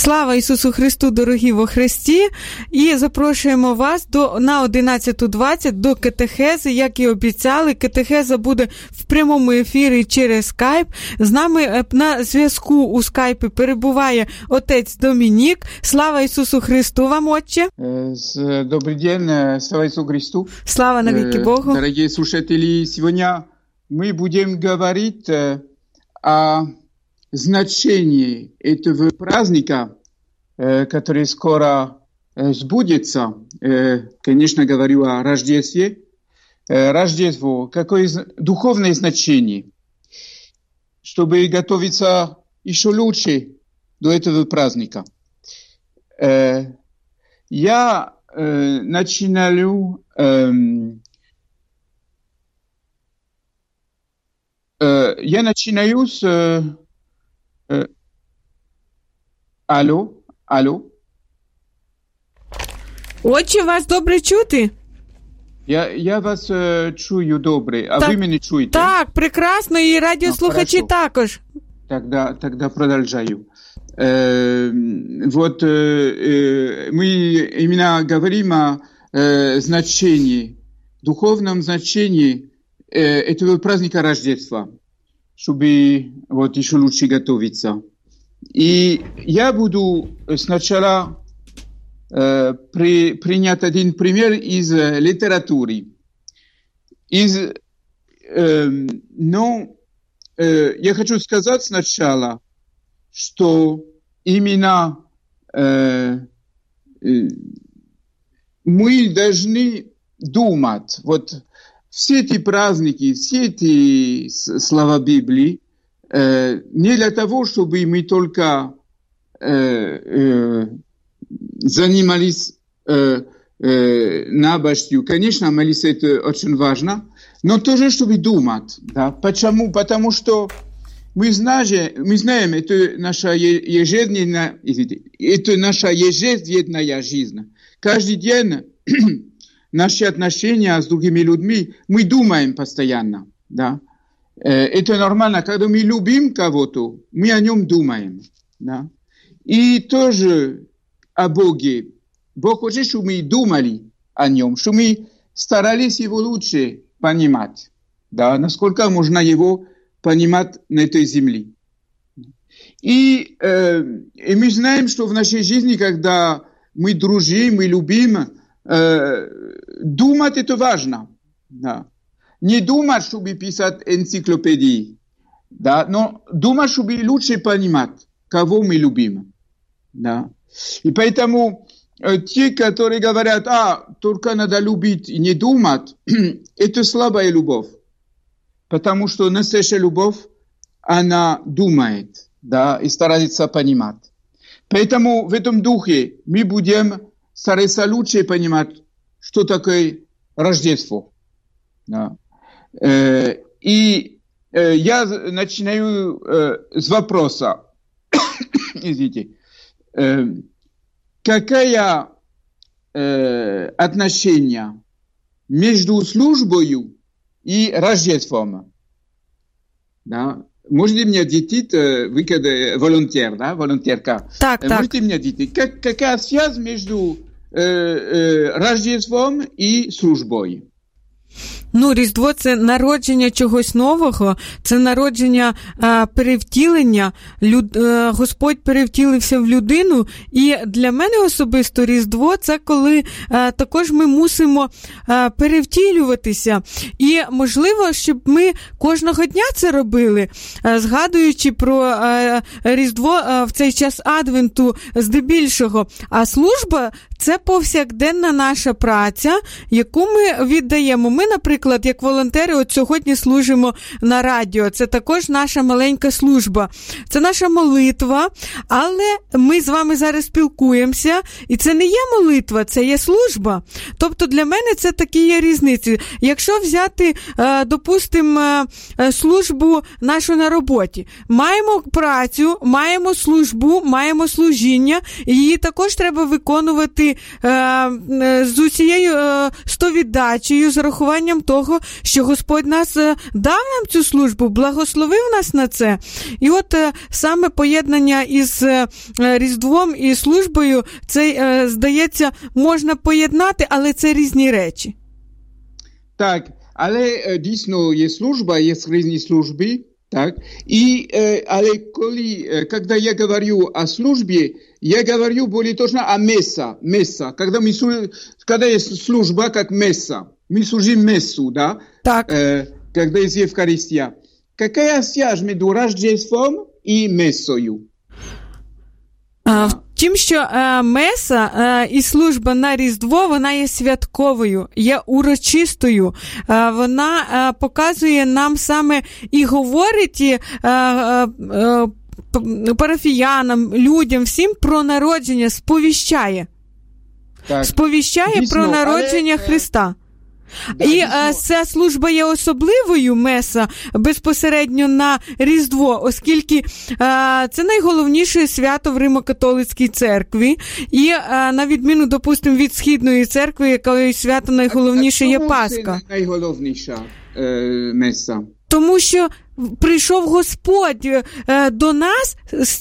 Слава Ісусу Христу, дорогі во Христі! І запрошуємо вас на 11:20 до катехези, як і обіцяли. Катехеза буде в прямому ефірі через скайп. З нами на зв'язку у скайпі перебуває отець Домінік. Слава Ісусу Христу вам, отче! Добрый день, слава Исусу Христу! Слава навеки Богу! Дорогие слушатели, сегодня мы будем говорить о значении этого праздника, который скоро сбудется. Конечно, говорю о Рождестве. Рождество, какое духовное значение, чтобы готовиться еще лучше до этого праздника. Я начинаю с... Алло? Отче, вас добре чути? Я вас чую добре, а ви мене чуєте? Так, прекрасно, і радіослухачі також. Тогда продолжаю. Мы именно говорим о значении, духовном значении этого праздника Рождества, чтобы еще лучше готовиться. И я буду сначала принять один пример из литературы. Я хочу сказать сначала, что именно мы должны думать, все эти праздники, все эти слова Библии, не для того, чтобы мы только занимались набожностью. Конечно, молиться это очень важно, но тоже, чтобы думать. Да? Почему? Потому что мы знаем, это наша ежедневная жизнь. Каждый день наши отношения с другими людьми, мы думаем постоянно. Да? Это нормально. Когда мы любим кого-то, мы о нем думаем. Да? И тоже о Боге. Бог хочет, чтобы мы думали о нем, чтобы мы старались его лучше понимать. Да? Насколько можно его понимать на этой земле. И мы знаем, что в нашей жизни, когда мы дружим, мы любим, думать это важно. Да. Не думать, чтобы писать энциклопедии, да, но думать, чтобы лучше понимать, кого мы любим. Да. И поэтому те, которые говорят, только надо любить и не думать, это слабая любовь. Потому что настоящая любовь, она думает, да, и старается понимать. Поэтому в этом духе мы будем стараться лучше понимать, что такое Рождество. Да. И я начинаю с вопроса. Извините. Какое отношение между службой и Рождеством? Да. Можете мне ответить, вы как волонтер, да, волонтерка? Так. Можете мне ответить, какая связь между Рождеством и службой? Різдво – це народження чогось нового, це народження перевтілення. Господь перевтілився в людину, і для мене особисто Різдво – це коли також ми мусимо перевтілюватися. І, можливо, щоб ми кожного дня це робили, згадуючи про Різдво в цей час Адвенту здебільшого. А служба – це повсякденна наша праця, яку ми віддаємо. Ми, наприклад, як волонтери, от сьогодні служимо на радіо. Це також наша маленька служба. Це наша молитва, але ми з вами зараз спілкуємося, і це не є молитва, це є служба. Тобто для мене це такі є різниці. Якщо взяти, допустимо, службу нашу на роботі, маємо працю, маємо службу, маємо служіння, і її також треба виконувати з усією 100% віддачею, з урахуванням того, що Господь нас дав нам цю службу, благословив нас на це. І от саме поєднання із Різдвом і службою, це, здається, можна поєднати, але це різні речі. Так, але дійсно є служба, є різні служби, так? І, але коли я говорю о службе, я говорю более точно о месса. Когда есть служба как месса, мы служим мессу, да? Так. Когда есть Евхаристия. Какая связь между Рождеством и мессою? Тим, що меса і служба на Різдво, вона є святковою, є урочистою. Вона показує нам саме і говорить парафіянам, людям, всім про народження, сповіщає. Так. Сповіщає дійсно, про народження Христа. Да, і ця служба є особливою, меса, безпосередньо на Різдво, оскільки це найголовніше свято в Римо-католицькій церкві. І на відміну, допустимо, від Східної церкви, якої свято найголовніше є Пасха. Найголовніша меса? Тому що прийшов Господь до нас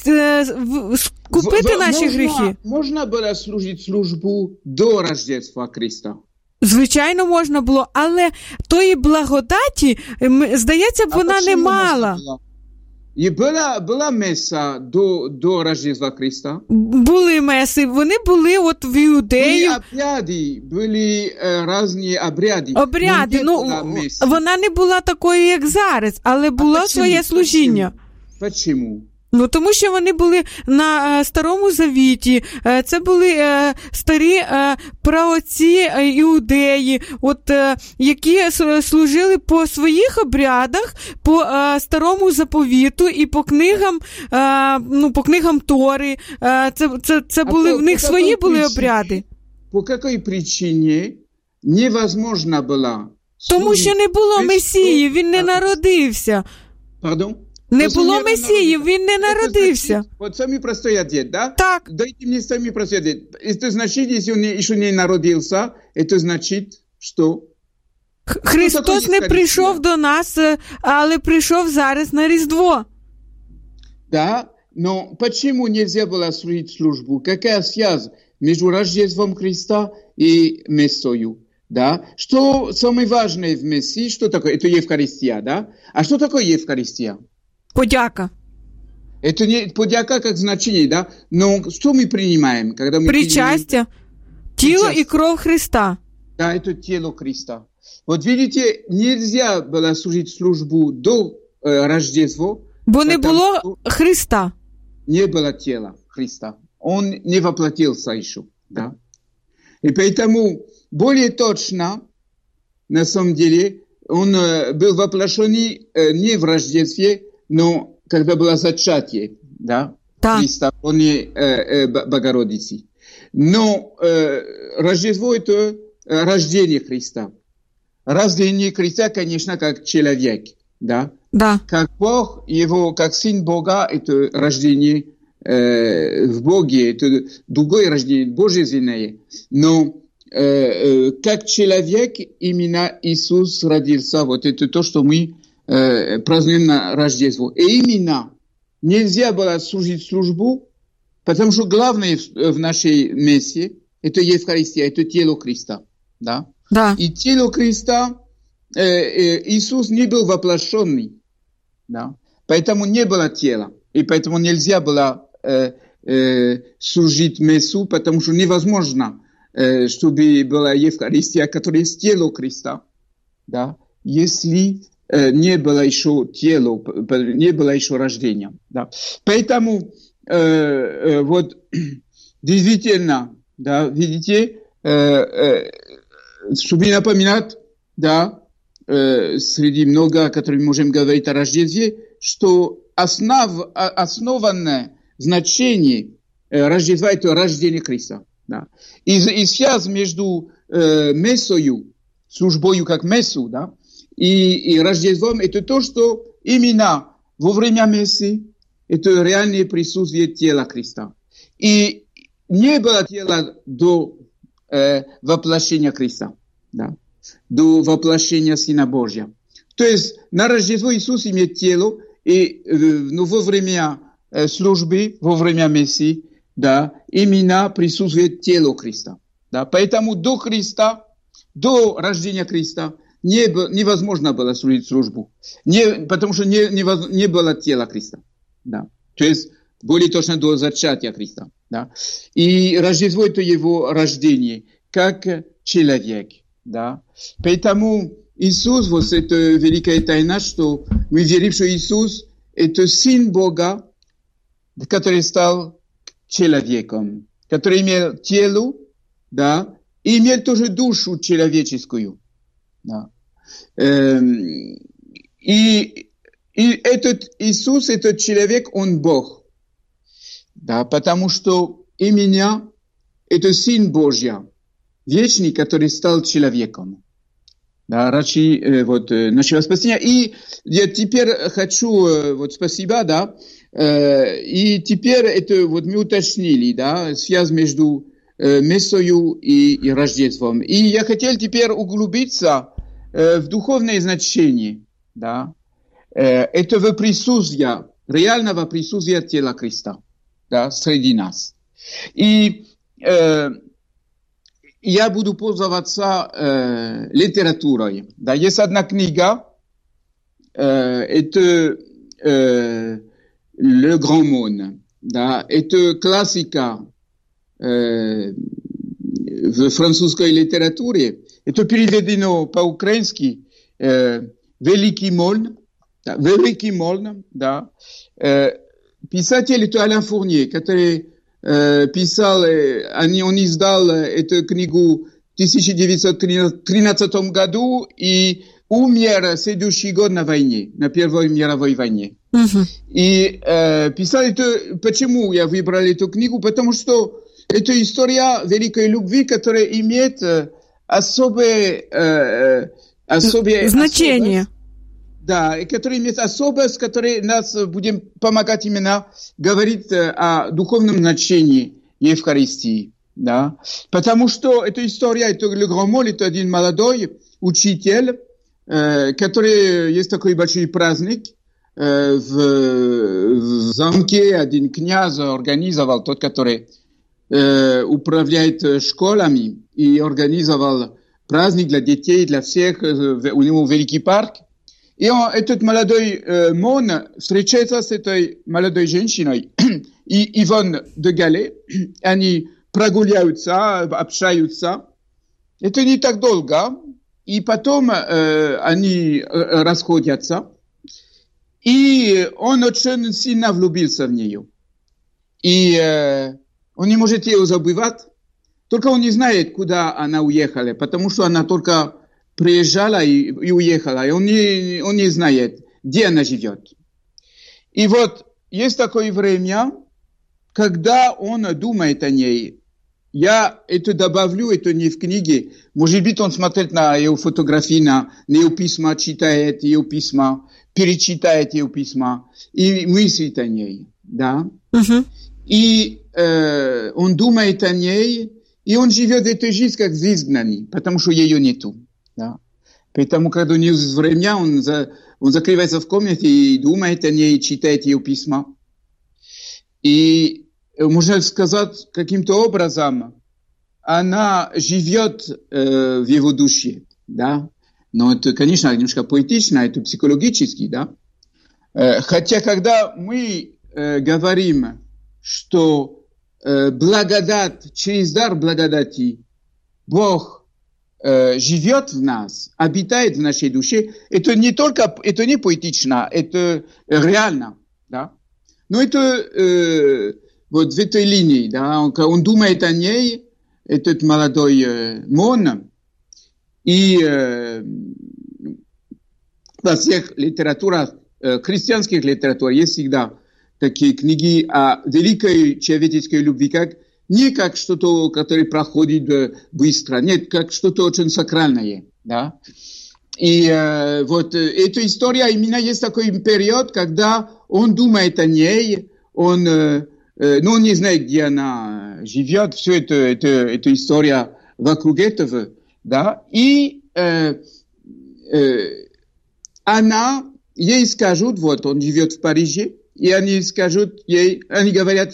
скупити наші гріхи. Можна було служити службу до Рождества Христа? Звичайно, можна було, але тої благодаті, здається, вона не мала. І була меса до Рождества Христа? Були меси, вони були от в Іудеї. Були різні обряди. Обряди, вона не була такою, як зараз, але було своє служіння. Чому? Тому що вони були на Старому Завіті, це були старі праотці іудеї, які служили по своїх обрядах, по Старому Заповіту і по книгам Тори. Це були в них свої були обряди. По якій причині невозможно було? Тому що не було Месії, він не народився. Пардон? Не було Месії, він не народився. Вот самый простой ответ, да? Так. Дайте мне самый простой ответ. Это значит, если он еще не народился, это значит, что... Христос не прийшов до нас, але прийшов зараз на Різдво. Да, но почему нельзя было служить службу? Какая связь между Рождеством Христа и Мессою? Да? Что самое важное в Мессии? Что такое? Это Евхаристия, да? А что такое Евхаристия? Подяка. Это не подяка как значение, да? Но что мы принимаем, когда мы причастие. Тело и кровь Христа. Да, это тело Христа. Вот видите, нельзя было служить службу до Рождества. Бо не було Христа. Не было тела Христа. Он не воплотился еще, да? И поэтому более точно, на самом деле, он был воплощен не в Рождестве, но когда было зачатие, да, Христа, он не Богородицы. Но Рождество – это рождение Христа. Рождение Христа, конечно, как человек, да? Да. Как Бог, его, как Сын Бога – это рождение в Боге, это другое рождение, божественное. Но как человек именно Иисус родился. Вот это то, что мы празднуем на Рождество. И именно нельзя было служить службу, потому что главное в нашей мессе это Евхаристия, это тело Христа. Да? Да. И тело Христа Иисус не был воплощенный. Да? Поэтому не было тела. И поэтому нельзя было служить мессу, потому что невозможно, чтобы была Евхаристия, которая есть тело Христа, да, если не было еще тела, не было еще рождения. Да. Поэтому вот действительно, да, видите, чтобы напоминать, да, среди много, о которых мы можем говорить о Рождестве, что основанное значение Рождества – это рождение Христа. Да. И связь между мессою, службою как мессу, да, и Рождеством – это то, что именно во время мессы это реальное присутствие тела Христа. И не было тела до воплощения Христа. Да. до воплощения Сына Божия. То есть на Рождество Иисус имеет тело, и во время службы, во время Мессии, да, именно присутствует тело Христа. Да. Поэтому до Христа, до рождения Христа невозможно было служить службу, потому что не было тела Христа. Да. То есть более точно до зачатия Христа. Да. И Рождество – это его рождение, как человек. Да. Поэтому Иисус, вот это великая тайна, что мы верим, что Иисус – это Сын Бога, который стал человеком, который имел тело, да, и имел тоже душу человеческую. Да. И этот Иисус, этот человек, он Бог. Да, потому что именно это Сын Божий, вечный, который стал человеком. Да, ради нашего спасения. И я теперь хочу, спасибо, да, и теперь это мы уточнили, да, связь между Мессою и Рождеством. И я хотел теперь углубиться в духовное значение, да, этого присутствия, реального присутствия тела Христа, да, среди нас. И я буду пользоваться литературой. Да, есть одна книга, это Le Grand Monde. Да, это классика в французской литературе. Это переведено по-украински Великий Мольн. Да, Великий Мольн, да. Писатель это Ален Фурнье, который писал, он издал эту книгу в 1913 году и умер следующий год на войне, на Первой мировой войне. И писал это, почему я выбрал эту книгу, потому что это история великой любви, которая имеет особое значение. Да, и который имеет особость, которая нас будет помогать именно говорить о духовном значении Евхаристии. Да? Потому что эта история, это Le Grand Monde, это один молодой учитель, который есть такой большой праздник в замке, один князь организовал, тот, который управляет школами, и организовал праздник для детей, для всех, у него великий парк. И этот молодой Мон встречается с этой молодой женщиной, и Иван де Галле, они прогуляются, общаются. Это не так долго, и потом они расходятся, и он очень сильно влюбился в нее. И он не может ее забывать, только он не знает, куда она уехала, потому что она только приезжала и уехала, и он не знает, где она живет. И вот есть такое время, когда он думает о ней. Я это добавлю, это не в книге. Может быть, он смотрит на ее фотографии, на ее письма, читает ее письма, перечитает ее письма и мыслит о ней. Да? И он думает о ней, и он живет эту жизнь как в изгнании, потому что ее нету. Да. Поэтому, когда у него есть время, он закрывается в комнате и думает о ней, читает ее письма. И можно сказать, каким-то образом она живет в его душе. Да? Но это, конечно, немножко поэтично, это психологически. Да? Хотя, когда мы говорим, что благодать, через дар благодати Бог живет в нас, обитает в нашей душе, это не только, это не поэтично, это реально, да. Но это вот в этой линии, да, он думает о ней, этот молодой Мон, и во всех литературах, христианских литературах есть всегда такие книги о великой человеческой любви, как не как что-то, которое проходит быстро, нет, как что-то очень сакральное, да. И вот эта история, именно есть такой период, когда он думает о ней, он не знает, где она живет, все это история вокруг этого, да. И ей скажут, вот он живет в Париже, и они говорят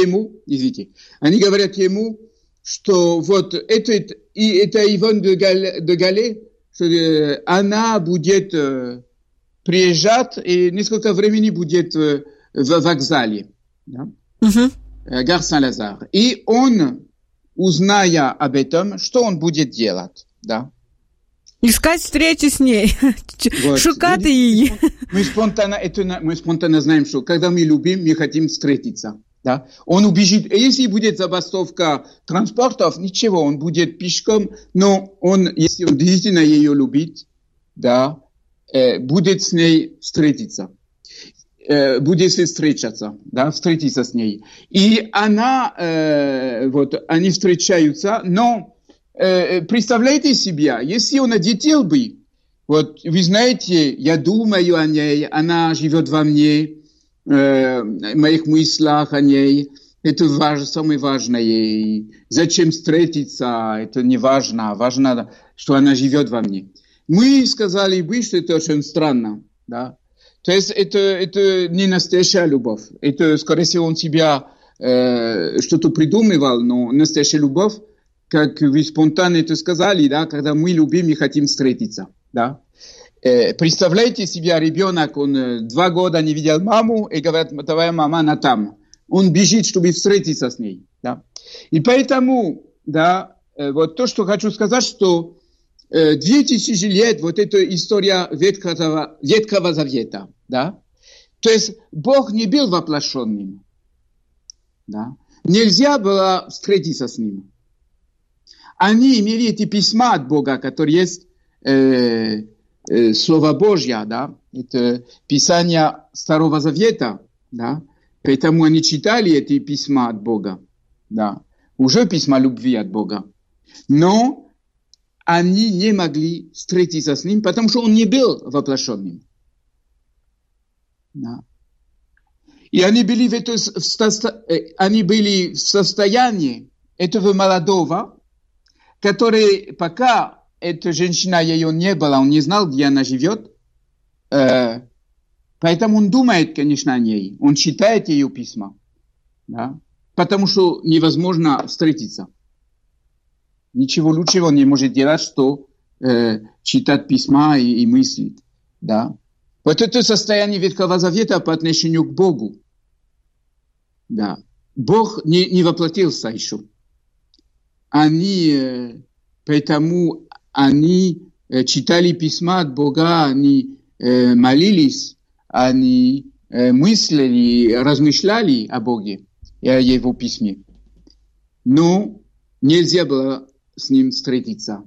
ему, что вот это Иван де Галле, что она будет приезжать и несколько времени будет в вокзале, да? Гар Сен-Лазар. И он, узная об этом, что он будет делать, да? Искать встречи с ней, вот. Шукать ее. Мы спонтанно знаем, что когда мы любим, мы хотим встретиться. Да? Он убежит. Если будет забастовка транспортов, ничего, он будет пешком, но если он действительно ее любит, да, будет с ней встретиться. Будет встречаться, да, встретиться с ней. И они встречаются, но представляете себе, если он одетел бы, вот вы знаете, я думаю о ней, она живет во мне, в моих мыслях о ней, это самое важное. И зачем встретиться, это не важно, важно, что она живет во мне. Мы сказали бы, что это очень странно, да. То есть это не настоящая любовь, это, скорее всего, он себя что-то придумывал, но настоящая любовь, как вы спонтанно это сказали, да, когда мы любим и хотим встретиться, да. Представляете себе, ребенок, он 2 года не видел маму, и говорит, твоя мама, она там. Он бежит, чтобы встретиться с ней, да. И поэтому, да, вот то, что хочу сказать, что 2000 лет, вот эта история Ветхого Завета, да. То есть Бог не был воплощенным, да. Нельзя было встретиться с ним. Они имели эти письма от Бога, которые есть Слово Божье, да, это Писание Старого Завета, да, поэтому они читали эти письма от Бога, да, уже письма любви от Бога, но они не могли встретиться с ним, потому что он не был воплощенным, да. И они были в состоянии этого молодого, который пока эта женщина, ее не было, он не знал, где она живет, поэтому он думает, конечно, о ней, он читает ее письма, да, потому что невозможно встретиться. Ничего лучшего он не может делать, что читать письма и мыслить, да. Вот это состояние Ветхого Завета по отношению к Богу, да. Бог не воплотился еще. Поэтому они читали письма от Бога, они молились, они мыслили, размышляли о Боге и о Его письме. Но нельзя было с ним встретиться.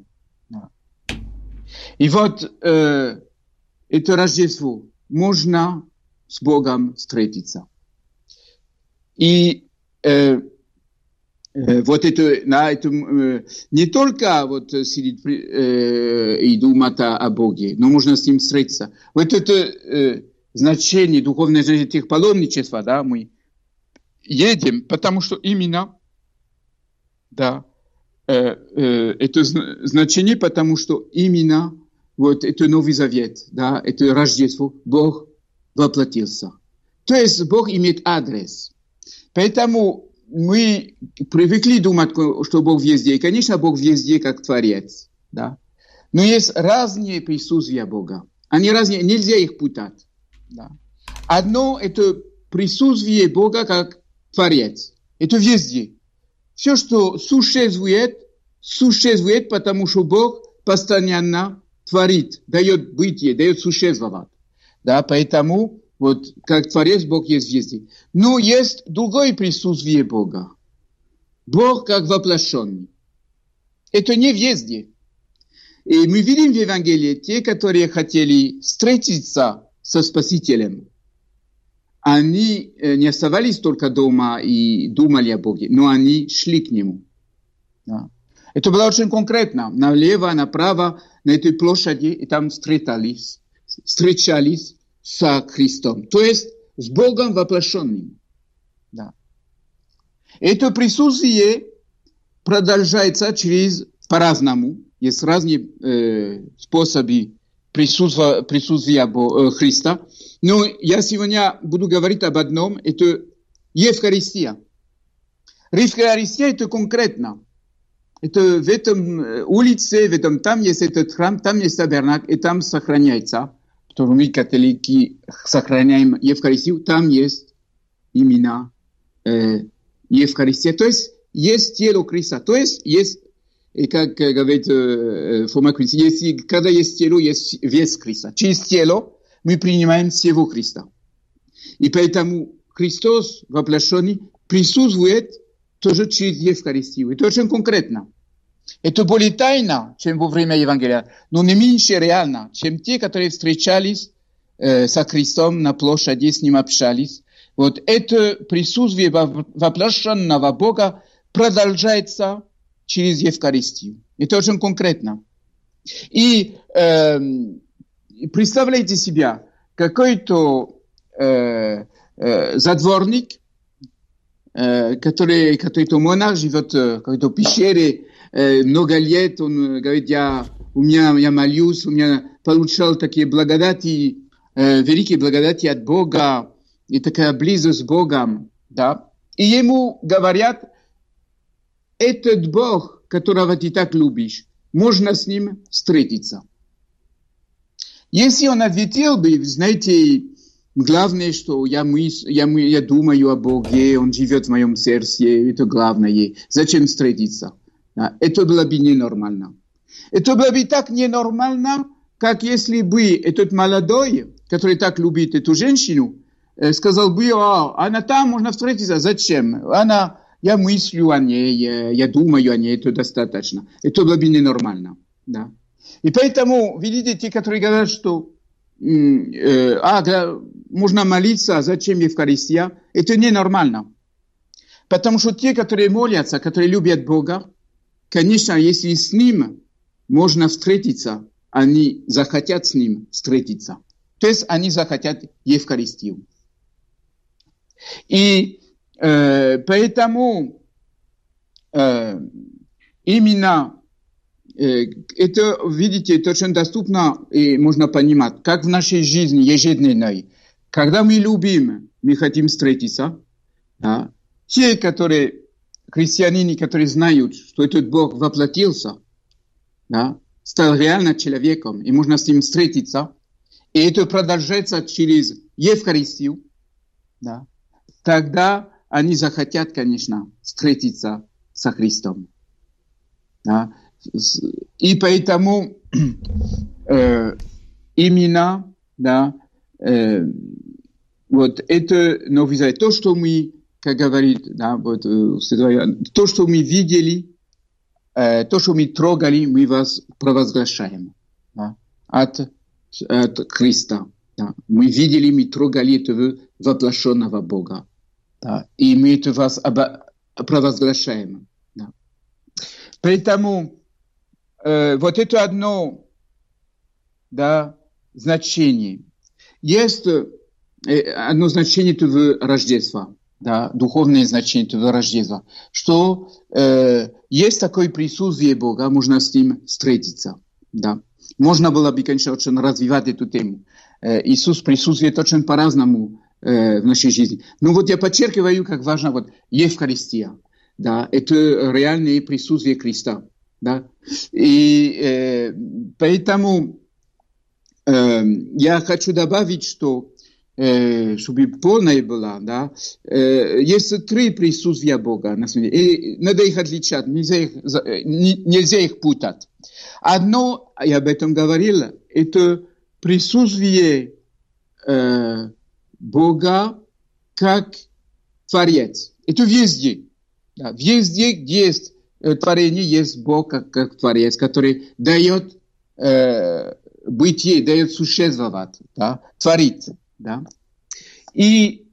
И вот это Рождество. Можно с Богом встретиться. И вот это не только вот сидеть и думать о Боге, но можно с ним встретиться. Вот это значение, духовное значение этих паломничества, да, мы едем, потому что именно, да, это значение, потому что именно вот это Новый Завет, да, это Рождество, Бог воплотился. То есть Бог имеет адрес. Поэтому мы привыкли думать, что Бог везде. И, конечно, Бог везде как Творец. Да? Но есть разные присутствия Бога. Они разные, нельзя их путать. Да? Одно – это присутствие Бога как Творец. Это везде. Все, что существует, потому что Бог постоянно творит, дает бытие, дает существовать. Да? Поэтому вот как Творец Бог есть везде. Но есть другое присутствие Бога. Бог как воплощенный. Это не везде. И мы видим в Евангелии те, которые хотели встретиться со Спасителем. Они не оставались только дома и думали о Боге, но они шли к Нему. Да. Это было очень конкретно. Налево, направо, на этой площади, и там встречались с Христом. То есть с Богом воплощенным. Да. Это присутствие продолжается по-разному. есть разные способы присутствия Христа. Но я сегодня буду говорить об одном, это Евхаристия. Евхаристия это конкретно. Это в этом улице, в этом там есть этот храм, там есть табернак, и там сохраняется. Потому что мы, католики, сохраняем Евхаристию, там есть именно Евхаристия. То есть тело Христа. То есть, как говорит Фома Аквинский, когда есть тело, есть вес Христа. Через тело мы принимаем всего Христа. И поэтому Христос воплощенный присутствует тоже через Евхаристию. Это очень конкретно. Это более тайно, чем во время Евангелия, но не меньше реально, чем те, которые встречались со Христом на площади, с ним общались. Вот это присутствие воплощенного Бога продолжается через Евхаристию. Это очень конкретно. И представляете себе, какой-то затворник, который-то монах живет в какой-то пещере много лет, он говорит, я молюсь, у меня получал такие благодати, великие благодати от Бога, и такая близость с Богом, да. И ему говорят, этот Бог, которого ты так любишь, можно с ним встретиться. Если он ответил бы, знаете, главное, что я думаю о Боге, он живет в моем сердце, это главное. Зачем встретиться? Да, это было бы ненормально. Это было бы так ненормально, как если бы этот молодой, который так любит эту женщину, сказал бы, она там, можно встретиться. Зачем? Я мыслю о ней, я думаю о ней, это достаточно. Это было бы ненормально. Да. И поэтому, видите, те, которые говорят, что можно молиться, зачем Евхаристия, это ненормально. Потому что те, которые молятся, которые любят Бога, конечно, если с Ним можно встретиться, они захотят с Ним встретиться. То есть они захотят Евхаристию. И поэтому именно это, видите, это очень доступно и можно понимать, как в нашей жизни ежедневной. Когда мы любим, мы хотим встретиться. Да? Те, которые христиане, которые знают, что этот Бог воплотился, да, стал реально человеком, и можно с ним встретиться, и это продолжается через Евхаристию, да, тогда они захотят, конечно, встретиться со Христом. Да. И поэтому именно, да, вот это Новый Завет, то, что мы, как говорит, да, вот, то, что мы видели, то, что мы трогали, мы вас провозглашаем, да, от Христа. Да. Мы видели, мы трогали этого воплощенного Бога. Да, и мы это вас провозглашаем. Да. Поэтому вот это одно, да, значение. Есть одно значение этого Рождества, да, духовное значение этого Рождества, что есть такое присутствие Бога, можно с ним встретиться. Да. Можно было бы, конечно, очень развивать эту тему. Иисус присутствует очень по-разному в нашей жизни. Но вот я подчеркиваю, как важно вот Евхаристия. Да, это реальное присутствие Христа. Да. И поэтому я хочу добавить, что чтобы полная была, да, есть три присутствия Бога на свете. И надо их отличать, нельзя их путать. Одно, я об этом говорил, это присутствие Бога как Творец. Это везде. Да, везде, где есть творение, есть Бог как Творец, который дает бытие, дает существовать, да, творит. Да. И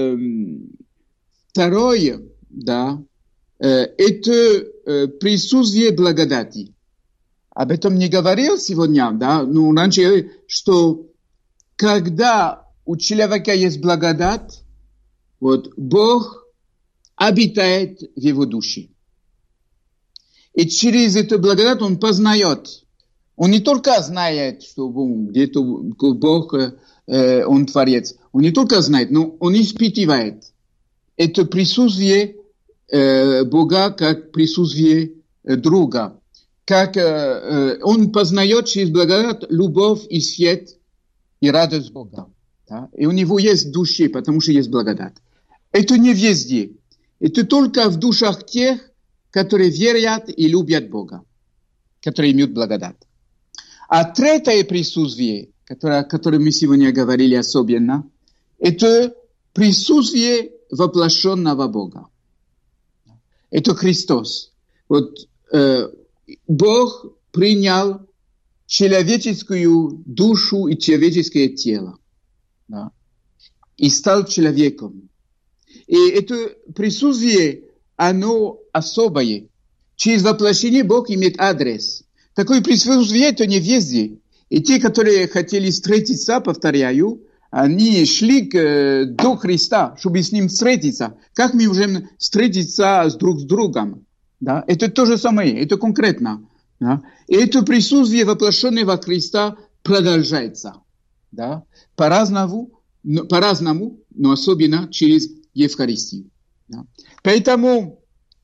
второе, да, это присутствие благодати. Об этом не говорил сегодня, да, но раньше, что когда у человека есть благодать, вот Бог обитает в его душе. И через эту благодать он познает. Он не только знает, что где-то Бог, он творец. Он не только знает, но он испытывает это присутствие Бога как присутствие друга. Как он познает через благодать любовь и свет и радость Бога. Да? И у него есть в душе, потому что есть благодать. Это не везде. Это только в душах тех, которые верят и любят Бога, которые имеют благодать. А третье присутствие, о котором мы сегодня говорили особенно, это присутствие воплощенного Бога. Это Христос. Вот Бог принял человеческую душу и человеческое тело, да, и стал человеком. И это присутствие, оно особое. Через воплощение Бог имеет адрес. Такое присутствие это не везде. И те, которые хотели встретиться, повторяю, они шли до Христа, чтобы с Ним встретиться. Как мы можем встретиться друг с другом? Да? Это то же самое, это конкретно. Да? И это присутствие воплощенного Христа продолжается. Да? По-разному, но особенно через Евхаристию. Да? Поэтому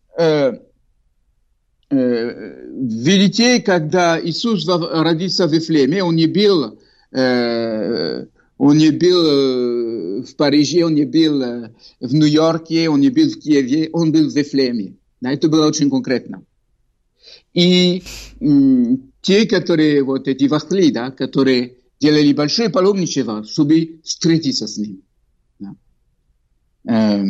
видите, когда Иисус родился в Вифлееме, он не был в Париже, он не был в Нью-Йорке, он не был в Киеве, он был в Вифлееме. Да, это было очень конкретно. И те, которые, вот эти вахли, да, которые делали большое паломничество, чтобы встретиться с ним. Да.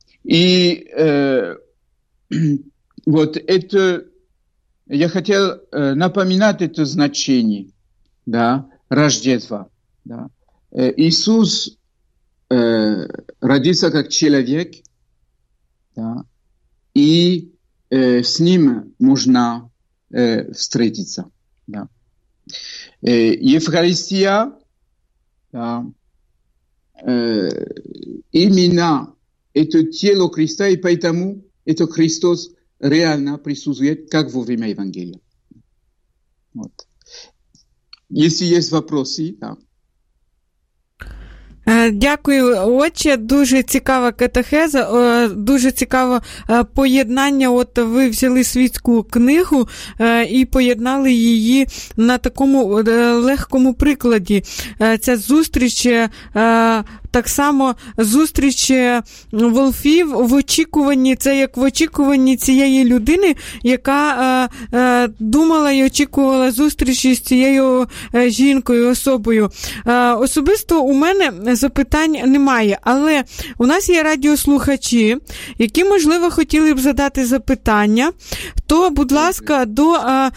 Вот это, я хотел напоминать это значение, да, Рождества. Да. Иисус родился как человек, да, и с ним можно встретиться. Да. Евхаристия, да, именно это тело Христа, и поэтому это Христос реально присутствует, как во время Евангелия. Вот. Если есть вопросы, да. Дякую, отче. Дуже цікава катехеза, дуже цікаве поєднання. От ви взяли світську книгу і поєднали її на такому легкому прикладі. Ця зустріч, так само зустріч волфів в очікуванні, це як в очікуванні цієї людини, яка думала і очікувала зустрічі з цією жінкою, особою. Особисто у мене запитань немає, але у нас є радіослухачі, які, можливо, хотіли б задати запитання, то, будь ласка, до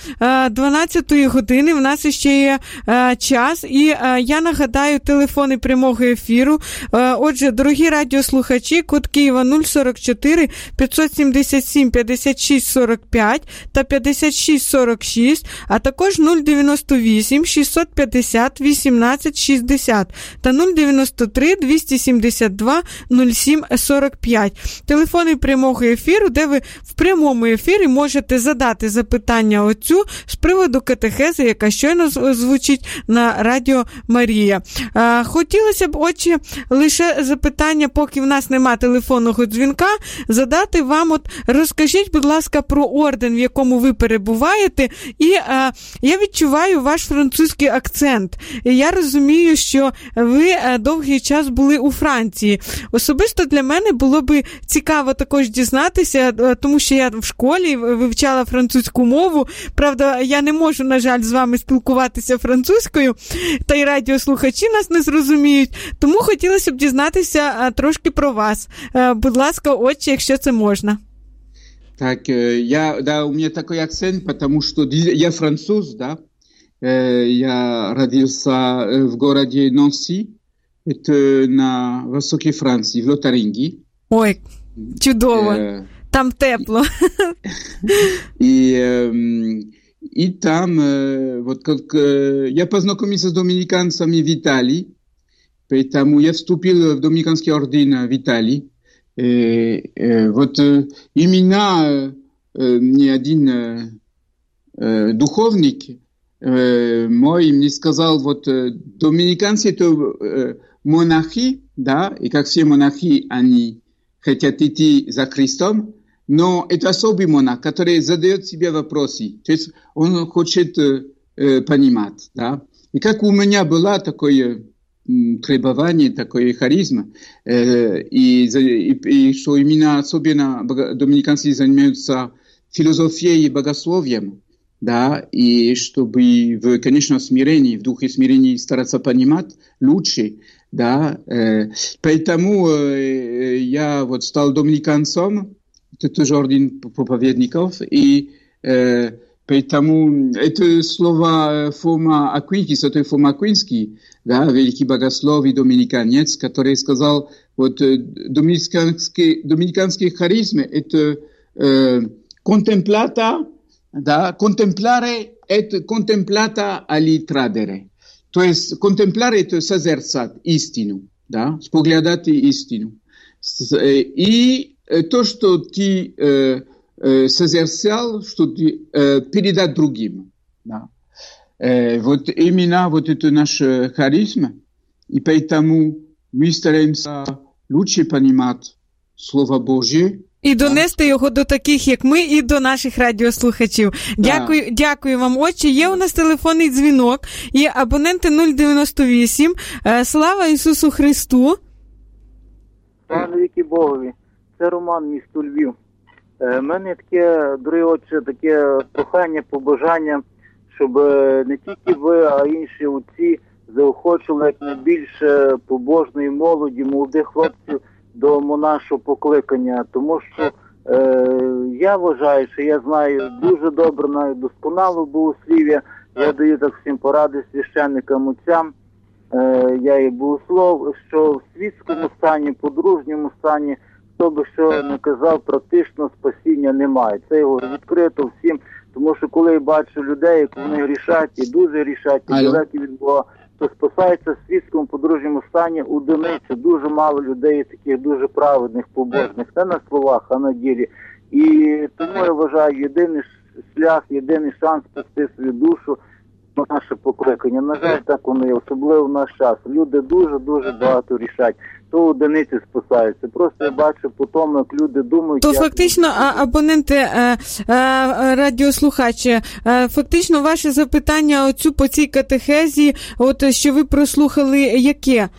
12-ї години в нас ще є час, і я нагадаю телефони прямого ефіру. Отже, дорогі радіослухачі, код Києва 044 577 56 45 та 56 46, а також 098 650 18 60 та 093 272 07 45. Телефони прямого ефіру, де ви в прямому ефірі можете задати запитання отцю з приводу катехези, яка щойно звучить на Радіо Марія. Хотілося б, отче, лише запитання, поки в нас нема телефонного дзвінка, задати вам, от розкажіть, будь ласка, про орден, в якому ви перебуваєте, і я відчуваю ваш французький акцент. Я розумію, що ви довгий час були у Франції. Особисто для мене було би цікаво також дізнатися, тому що я в школі вивчала французьку мову. Правда, я не можу, на жаль, з вами спілкуватися французькою, та й радіослухачі нас не зрозуміють. Тому хотілося б дізнатися трошки про вас. Будь ласка, отче, якщо це можна. Так, да, у меня такой акцент, потому что я француз, да. Я родился в городе Нанси, это на востоке Франции, в Лотарингии. Ой, чудово. Там тепло. И там, вот как я познакомился с доминиканцами в Италии, поэтому я вступил в Доминиканский орден в Италии. Вот именно мне один духовник мой мне сказал, вот доминиканцы это монахи, да, и как все монахи, они хотят идти за Христом, но это особый монах, который задает себе вопросы, то есть он хочет понимать, да. И как у меня было такое требование, такое харизма, и что именно особенно доминиканцы занимаются философией и богословием, да, и чтобы в конечном смирении, в духе смирения стараться понимать лучше, да, поэтому я вот стал доминиканцем, это тоже орден проповедников, и поэтому это слово Фома Аквинский, святой Фома Аквинский, да, великий богослов и доминиканец, который сказал, вот доминиканский харизм это контемплата, да, контемпларе это контемплата али традере. То есть контемпларе это созерцать истину, да, споглядать истину. И то, что ты созерцал, что ты передать другим. Да. Вот именно вот это наш харизм, и поэтому мы стараемся лучше понимать Слово Божье. І донести його до таких, як ми, і до наших радіослухачів. Дякую вам, отче. Є у нас телефонний дзвінок, і абоненти 098. Слава Ісусу Христу. Слава навіки Богові. Це Роман, місто Львів. У мене таке, дорогі отче, таке прохання, побажання, щоб не тільки ви, а інші отці заохочили якнайбільше побожної молоді, молодих хлопців до монашого покликання. Тому що я вважаю, що я знаю дуже добре, навіть досконало богослів'я. Я даю так всім поради священникам, отцям. Я і богослов, що в світському стані, подружньому стані, хто би що не казав, практично спасіння немає. Це його відкрито всім, тому що коли я бачу людей, як вони грішать, і дуже грішать, і далекі від Бога, то спасається в світському подружньому стані одиниці. Дуже мало людей таких дуже праведних, побожних, не на словах, а на ділі. І тому я вважаю, єдиний шлях, єдиний шанс спасти свою душу на наше покликання. На жаль, так воно є, особливо в наш час. Люди дуже-дуже багато рішать. То одиниці спасаються. Просто я бачу по тому, як люди думають... То фактично, абоненти, радіослухачі, фактично ваше запитання оцю по цій катехезі, от що ви прослухали, яке?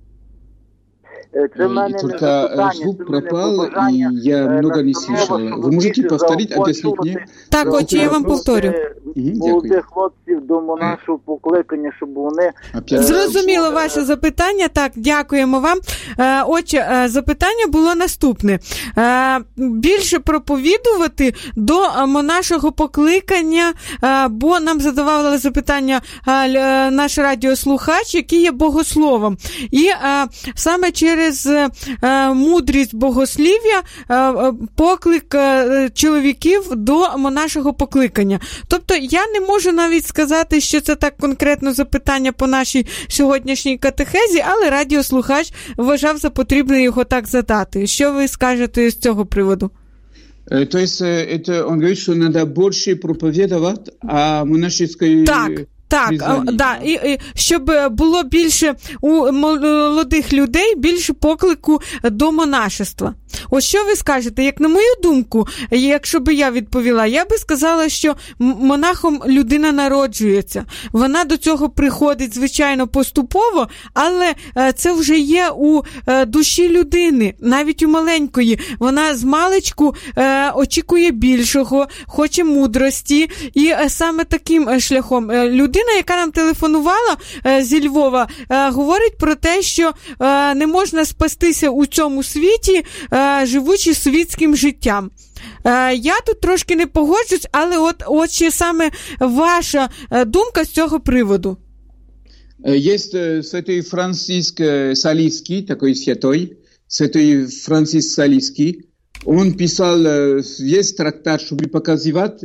Только звук пропал, и я много не слышал. Вы можете повторить, объяснить мне? Так, отче, я вам повторю. Молодих хлопців до монашого покликання, щоб вони... Зрозуміло ваше запитання. Так, дякуємо вам. Отче, запитання було наступне. Більше проповідувати до монашого покликання, бо нам задавали запитання наш радіослухач, який є богословом. І саме через мудрість богослів'я поклик чоловіків до монашого покликання. Тобто я не можу навіть сказати, що це так конкретно запитання по нашій сьогоднішній катехезі, але радіослухач вважав за потрібне його так задати. Що ви скажете з цього приводу? То есть это он говорит, что надо больше проповедовать о монашеской... Так, да, і щоб було більше у молодих людей, більше поклику до монашества. Ось що ви скажете? Як на мою думку, якщо би я відповіла, я би сказала, що монахом людина народжується. Вона до цього приходить, звичайно, поступово, але це вже є у душі людини, навіть у маленької. Вона з маличку очікує більшого, хоче мудрості, і саме таким шляхом. Людина, яка нам телефонувала зі Львова, говорить про те, що не можна спастися у цьому світі, живучи світським життям. Я тут трошки не погоджусь, але от ще саме ваша думка з цього приводу. Есть святой Франциск Салийский, такой святой, святой Франциск Салийский. Он писал весь трактат, чтобы показывать,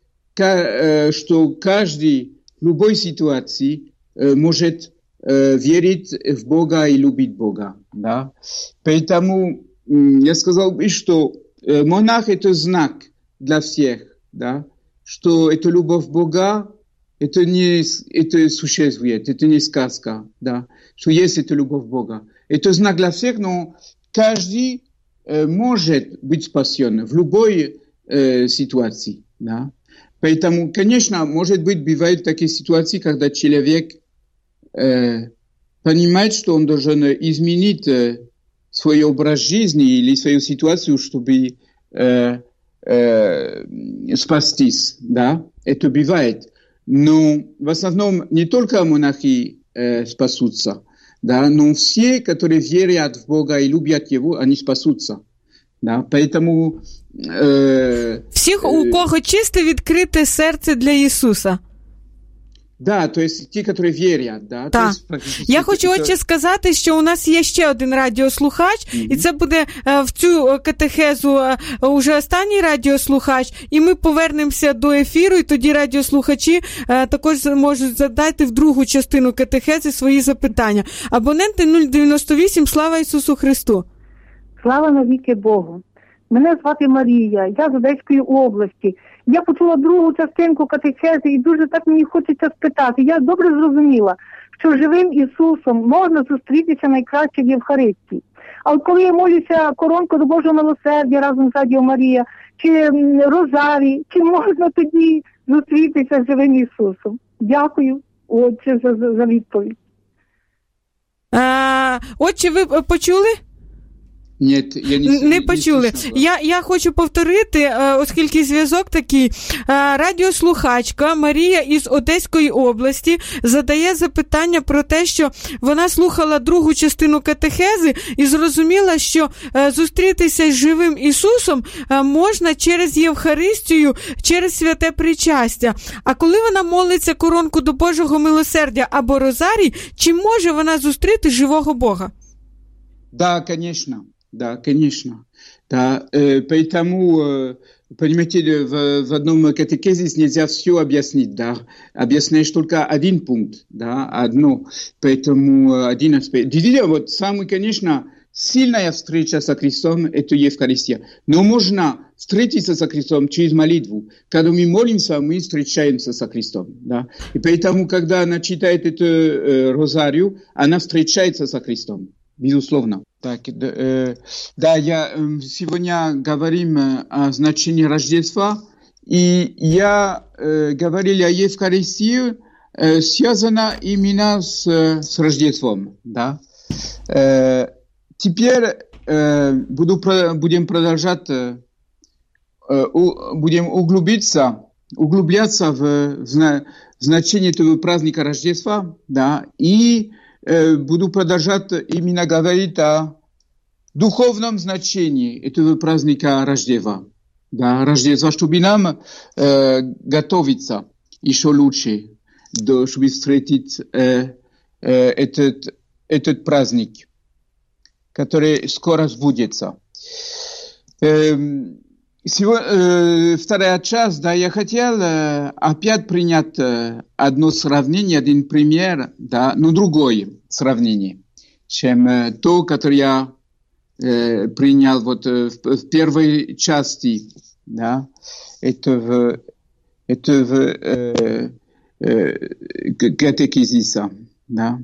что каждый в любой ситуации может верить в Бога и любить Бога. Да? Поэтому я сказал бы, что монах – это знак для всех, да, что это любовь Бога, это существует, это не сказка, да, что есть эта любовь Бога. Это знак для всех, но каждый может быть спасен в любой ситуации, да. Поэтому, конечно, может быть, бывают такие ситуации, когда человек понимает, что он должен изменить свой образ жизни или свою ситуацию, чтобы спастись, да, это бывает. Но в основном не только монахи спасутся, да, но все, которые верят в Бога и любят Его, они спасутся. Да, поэтому... Всіх, у кого чисте відкрите серце для Ісуса. Да, то есть ті, які вірять. Да? Так. Я хочу, отче, сказати, що у нас є ще один радіослухач, і це буде в цю катехезу уже останній радіослухач, і ми повернемося до ефіру, і тоді радіослухачі також можуть задати в другу частину катехези свої запитання. Абоненти 098, слава Ісусу Христу! Слава навіки Богу! Мене звати Марія, я з Одеської області. Я почула другу частинку катехези і дуже так мені хочеться спитати. Я добре зрозуміла, що живим Ісусом можна зустрітися найкраще в Євхаристії. А от коли я молюся коронку до Божого милосердя разом з Радіо Марія, чи Розарій, чи можна тоді зустрітися з живим Ісусом? Дякую, отче, за відповідь. Отче, ви почули? Ні, я не почули. Я хочу повторити, оскільки зв'язок такий. Радіослухачка Марія із Одеської області задає запитання про те, що вона слухала другу частину катехези і зрозуміла, що зустрітися з живим Ісусом можна через Євхаристію, через святе причастя. А коли вона молиться коронку до Божого милосердя або Розарій, чи може вона зустріти живого Бога? Да, конечно. Да, конечно. Да, поэтому, понимаете, в одном катехезе нельзя все объяснить, да. Объясняешь только один пункт, да, одно. Поэтому один аспект. Действительно, вот самый, конечно, сильная встреча со Христом – это Евхаристия. Но можно встретиться со Христом через молитву. Когда мы молимся, мы встречаемся со Христом, да. И поэтому, когда она читает эту розарию, она встречается со Христом. Безусловно. Так, да, сегодня говорим о значении Рождества, и я говорил о Евхаристии, связано именно с Рождеством, да. Теперь будем продолжать, будем углубляться в значение этого праздника Рождества, да, и буду продолжать именно говорить о духовном значении этого праздника Рождества. Да, Рождества, чтобы нам готовиться еще лучше, чтобы встретить этот праздник, который скоро сбудется. Вторая часть, да, я хотел опять принять одно сравнение, один пример, да, но другое сравнение, чем то, которое я принял вот в первой части, да, это в катехизиса, да.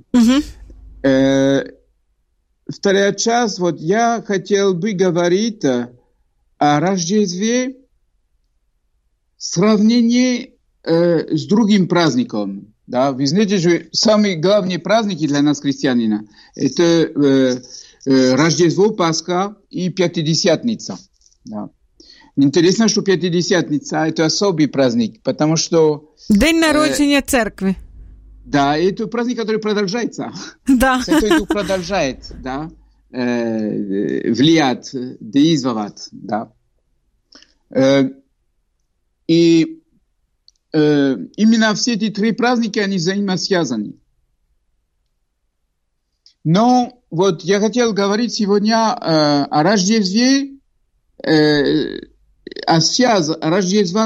Вторая часть, вот я хотел бы говорить о Рождестве в сравнении с другим праздником. Да? Вы знаете, что самые главные праздники для нас, христианина, это Рождество, Пасха и Пятидесятница. Да. Интересно, что Пятидесятница – это особый праздник, потому что... День народжения церкви. Да, это праздник, который продолжается. Да. Это продолжает, да. Влиять, действовать, да. И именно все эти три праздника, они взаимосвязаны. Но вот я хотел говорить сегодня о Рождестве, о связи Рождества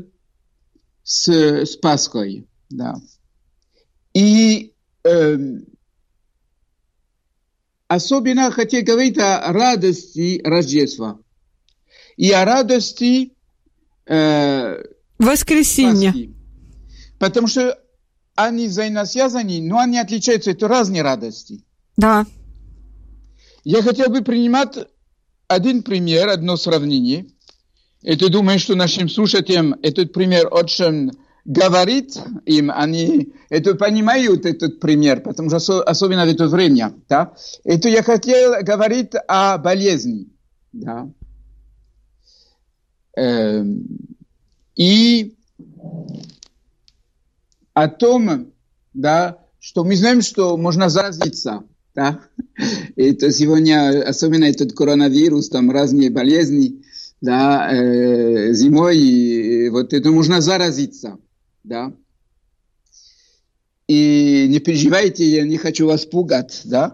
с Пасхой, да. И особенно хотел говорить о радости Рождества и о радости Воскресенье. Пасхи. Потому что они взаимосвязаны, но они отличаются, это разные радости. Да. Я хотел бы принимать один пример, одно сравнение. Это думаю, что нашим слушателям этот пример очень говорит им, они это понимают, этот пример, потому что особенно в это время. Да? Это я хотел говорить о болезни. Да? И о том, да, что мы знаем, что можно заразиться. Да? Это сегодня, особенно этот коронавирус, там разные болезни, да, зимой, и вот это можно заразиться. Да? И не переживайте, я не хочу вас пугать. Да?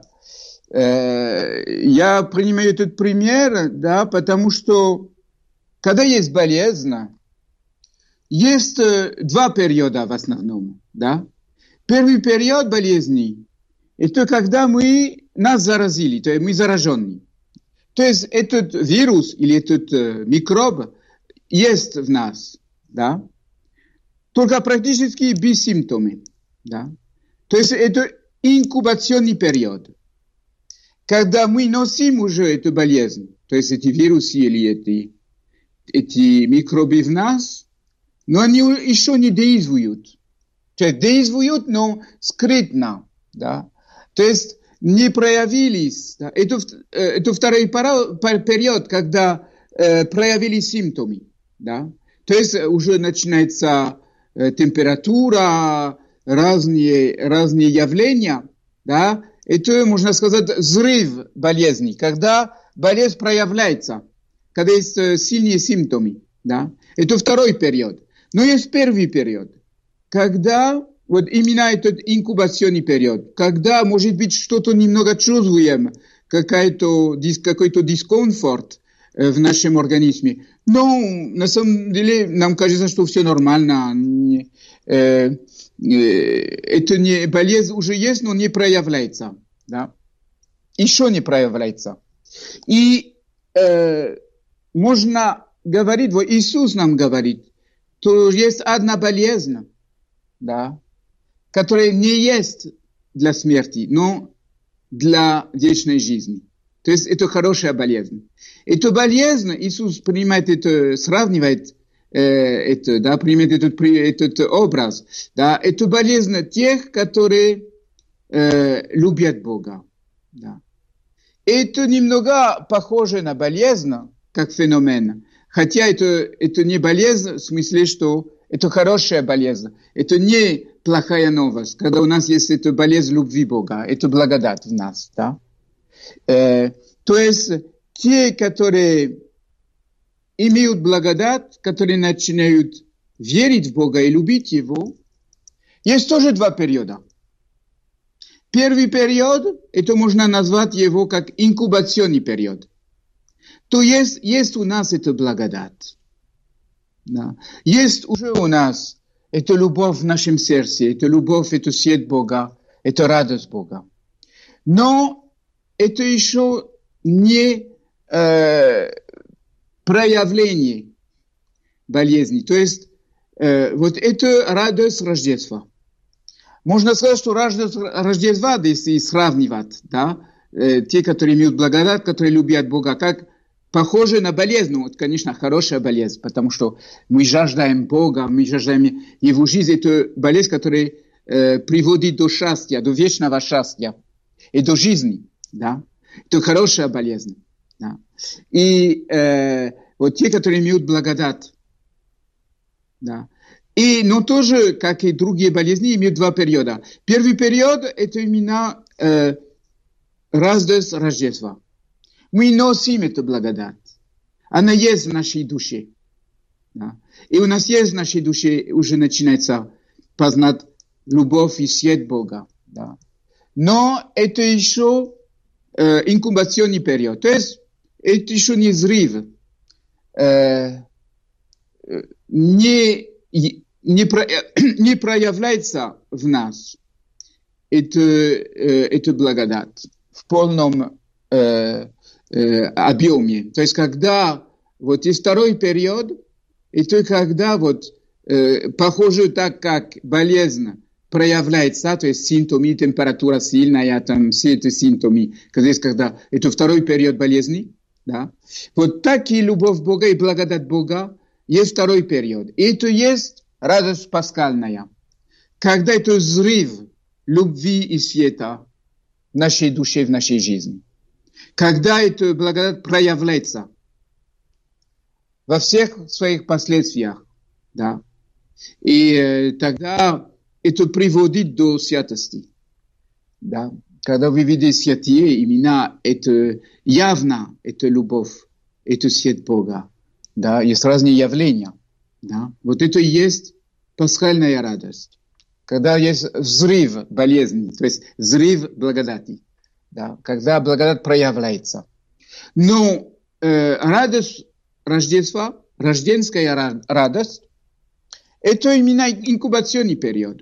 Я принимаю этот пример, да, потому что когда есть болезнь, есть два периода в основном. Да? Первый период болезни – это когда нас заразили, то есть мы заражены. То есть этот вирус или этот микроб есть в нас. Да? Только практически без симптомов. Да? То есть это инкубационный период. Когда мы носим уже эту болезнь, то есть эти вирусы или эти микробы в нас, но они еще не действуют. То есть действуют, но скрытно. Да? То есть не проявились. Да? Это второй период, когда проявились симптомы. Да? То есть уже начинается температура, разные явления, да, это, можно сказать, взрыв болезни, когда болезнь проявляется, когда есть сильные симптомы, да, это второй период. Но есть первый период, когда, вот именно этот инкубационный период, когда, может быть, что-то немного чувствуем, какой-то дискомфорт в нашем организме. Но на самом деле нам кажется, что все нормально. Это не болезнь уже есть, но не проявляется. Да? Еще не проявляется. И можно говорить, вот Иисус нам говорит, что есть одна болезнь, да, которая не есть для смерти, но для вечной жизни. То есть это хорошая болезнь. Эту болезнь Иисус принимает это, сравнивает это, да, принимает этот образ. Да, эту болезнь тех, которые любят Бога. Да. Это немного похоже на болезнь, как феномен. Хотя это не болезнь в смысле, что это хорошая болезнь. Это не плохая новость, когда у нас есть эта болезнь любви Бога. Это благодать в нас. Да? То есть те, которые имеют благодать, которые начинают верить в Бога и любить Его, есть тоже два периода. Первый период, это можно назвать его как инкубационный период. То есть у нас эта благодать. Да. Есть уже у нас эта любовь в нашем сердце, эта любовь, это свет Бога, это радость Бога. Но это еще не проявление болезни. То есть вот это радость Рождества. Можно сказать, что радость Рождества, если сравнивать, да, те, которые имеют благодать, которые любят Бога, как похоже на болезнь. Ну, вот, конечно, хорошая болезнь, потому что мы жаждаем Бога, мы жаждаем Его жизни. Это болезнь, которая приводит до счастья, до вечного счастья и до жизни. Да? Это хорошая болезнь. Да? И вот те, которые имеют благодать. Да? Но тоже, как и другие болезни, имеют два периода. Первый период – это именно радость Рождества. Мы носим эту благодать. Она есть в нашей душе. Да? И у нас есть в нашей душе, уже начинается познать любовь и свет Бога. Да? Но это еще инкубационный период. То есть, это еще не взрыв. Не проявляется в нас эта благодать в полном объеме. То есть, когда вот есть второй период, это когда вот похоже так, как болезнь проявляется, то есть симптомы, температура сильная, там все эти симптомы, когда это второй период болезни, да. Вот так и любовь Бога и благодать Бога есть второй период. И это есть радость пасхальная. Когда это взрыв любви и света в нашей душе, в нашей жизни. Когда эта благодать проявляется во всех своих последствиях, да. И тогда это приводит до святости, да. Когда вы видите святые, именно это явно, это любовь, это свет Бога, да. Есть разные явления, да. Вот это и есть пасхальная радость. Когда есть взрыв болезни, то есть взрыв благодати, да, когда благодать проявляется. Но радость Рождества, рожденская радость, это именно инкубационный период.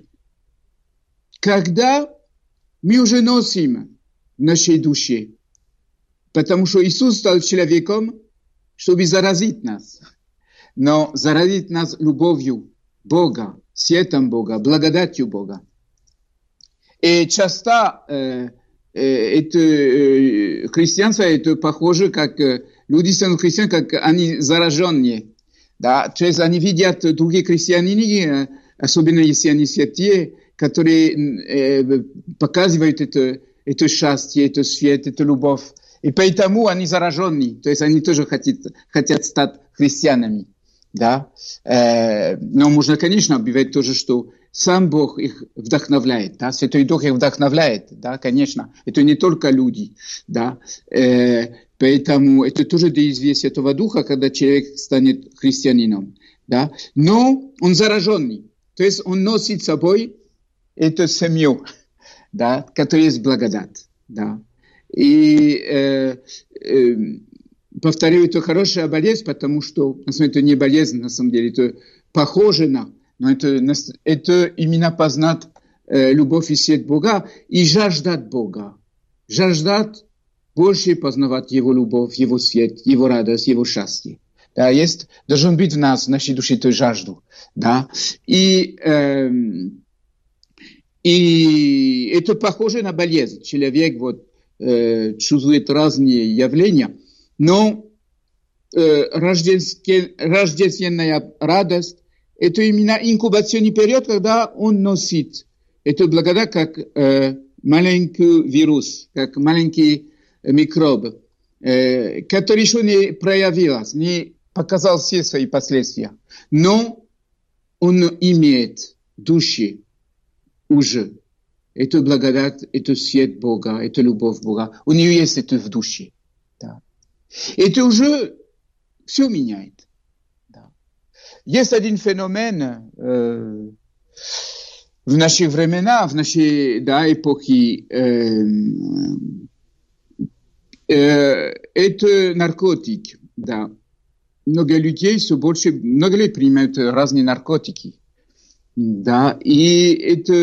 Когда мы уже носим в нашей душе, потому что Иисус стал человеком, чтобы заразить нас, но заразить нас любовью Бога, светом Бога, благодатью Бога. И часто христианство это похоже, как люди станут христианами, как они зараженные. Да? То есть они видят другие христиане, особенно если они святые, которые показывают это счастье, это свет, эту любовь. И поэтому они зараженные, то есть они тоже хотят стать христианами. Да? Но можно, конечно, бывает тоже, что сам Бог их вдохновляет, да? Святой Дух их вдохновляет, да, конечно. Это не только люди, да. Поэтому это тоже действие Святого Духа, когда человек станет христианином, да. Но он зараженный, то есть он носит с собой эту семью, да, которая есть благодать, да. И повторяю, это хорошая болезнь, потому что, на самом деле, это не болезнь, на самом деле, это похоже на, но это именно познать любовь и свет Бога и жаждать Бога. Жаждать больше познавать Его любовь, Его свет, Его радость, Его счастье. Да, есть, должен быть в нас, в нашей душе, эту жажду. Да? И это похоже на болезнь. Человек вот, чувствует разные явления, но рождественная радость – это именно инкубационный период, когда он носит эту благодать как маленький вирус, как маленький микроб, который еще не проявился, не показал все свои последствия. Но он имеет в душе уже эту благодать, эту свет Бога, эту любовь Бога. У нее есть это в душе. Да. Это уже все меняет. Да. Есть один феномен в наши времена, в нашей эпохи. Это наркотик. Да. Много людей все больше, много людей принимают разные наркотики. Да, и это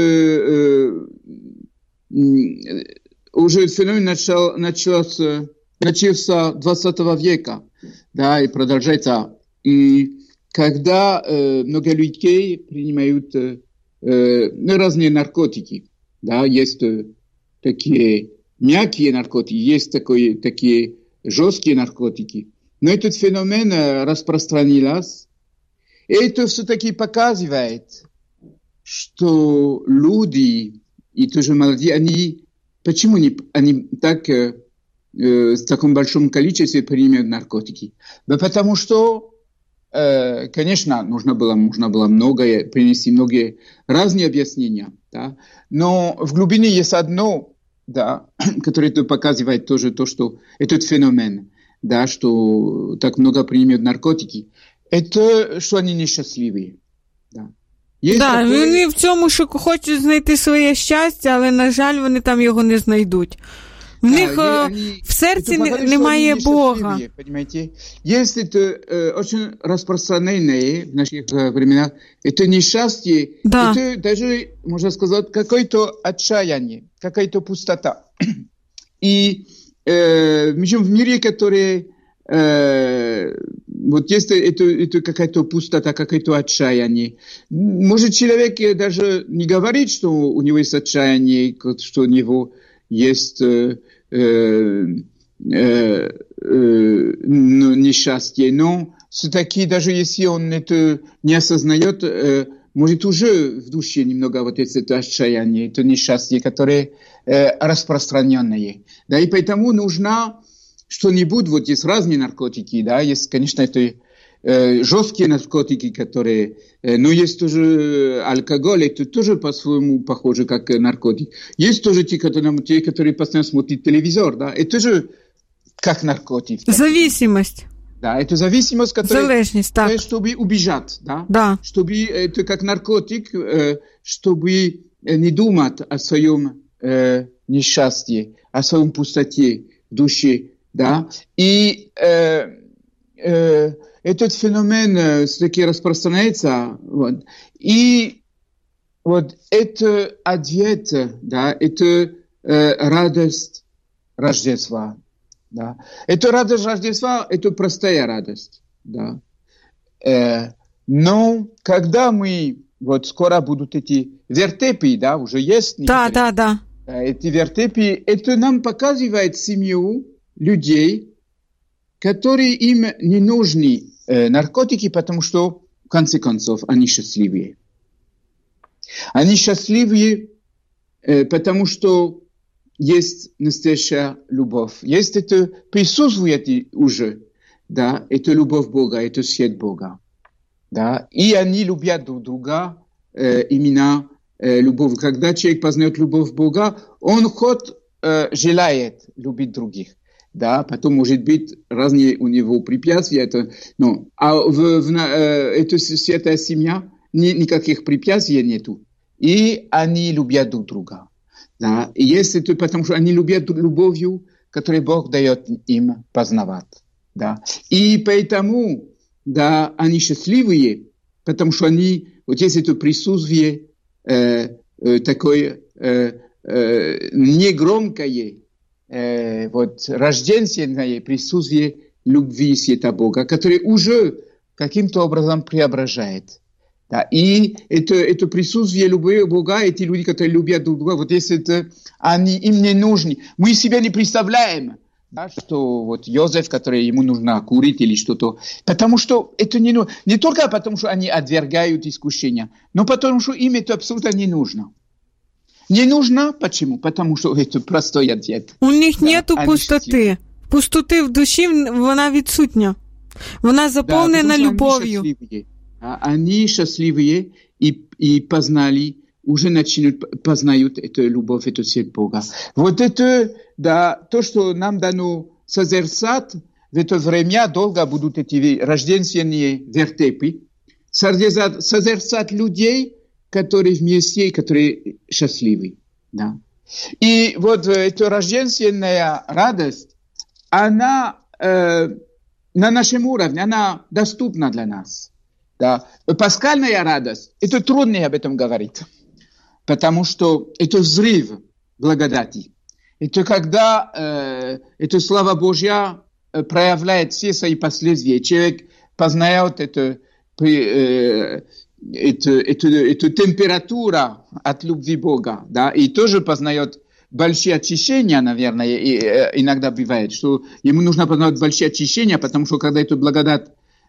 уже феномен начался 20 века, да, и продолжается. И когда много людей принимают разные наркотики, да, есть такие мягкие наркотики, есть такие жесткие наркотики. Но этот феномен распространился, и это все-таки показывает, что люди, и тоже молодые, почему они так в таком большом количестве принимают наркотики? Да потому что, конечно, можно было многое, принести многие разные объяснения, да? Но в глубине есть одно, да, которое показывает тоже то, что этот феномен, да, что так много принимают наркотики, это что они несчастливые. Да. Да, вони в цьому хочуть знайти своє щастя, але, на жаль, вони там його не знайдуть. В них в серці немає Бога. Есть это очень распространенное в наших временах, это несчастье, да. Это даже, можно сказать, какое-то отчаяние, какая-то пустота. И мы живем в мире, который вот есть это какая-то пустота, какое-то отчаяние. Может, человек даже не говорит, что у него есть отчаяние, что у него есть несчастье, но все-таки даже если он это не осознает, может уже в душе немного вот это отчаяние, это несчастье, которое распространенное. Да, и поэтому нужно что-нибудь, вот есть разные наркотики, да, есть, конечно, это жесткие наркотики, которые, но есть тоже алкоголь, это тоже по-своему похоже как наркотик. Есть тоже те, которые постоянно смотрят телевизор, да, это тоже как наркотик. Зависимость. Да, это зависимость, которая, залежность, так. Чтобы убежать, да, да. Чтобы это как наркотик, чтобы не думать о своем несчастье, о своем пустоте в душе, да, и этот феномен все-таки распространяется, вот, и вот это ответ, да, это радость Рождества. Да. Это радость Рождества, это простая радость. Да. Но когда мы, вот скоро будут эти вертепы, да, уже есть. Да. Эти вертепы, это нам показывает семью людей, которые им не нужны наркотики, потому что, в конце концов, они счастливые. Они счастливые, потому что есть настоящая любовь. Есть это, присутствует уже, да, это любовь Бога, это свет Бога. Да, и они любят друг друга, именно любовь. Когда человек познает любовь Бога, он хоть желает любить других. Да, потом, может быть, разные у него препятствия. Это, но, это святая семья, никаких препятствий нету. И они любят друг друга. Да, и есть это потому, что они любят любовью, которую Бог дает им познавать. Да. И поэтому, да, они счастливые, потому что они, вот есть это присутствие такое негромкое, вот рождественное присутствие любви света Бога, которое уже каким-то образом преображает. Да, и это присутствие любви Бога, эти люди, которые любят друг друга, вот если это, они им не нужны. Мы себе не представляем, да, что вот Йозеф, который ему нужно курить или что-то, потому что это не нужно. Не только потому, что они отвергают искушения, но потому, что им это абсолютно не нужно. Не нужно, почему? Потому что это простой ответ. У них нету пустоти. Пустоти в душі, вона відсутня. Вона заповнена любов'ю. Они счастливые и познали, уже познают эту любовь, эту свет Бога. Вот это, да, то, что нам дано созерцать, в это время долго будут эти рождественские вертепы, созерцать людей, которые вместе, которые счастливы. Да. И вот эта рождественная радость, она на нашем уровне, она доступна для нас. Да. Пасхальная радость, это трудно об этом говорить, потому что это взрыв благодати. Это когда эта слава Божья проявляет все свои последствия. Человек познает эту температуру от любви Бога, да, и тоже познает большие очищения, наверное, и иногда бывает, что ему нужно познать большие очищения, потому что когда эта благодать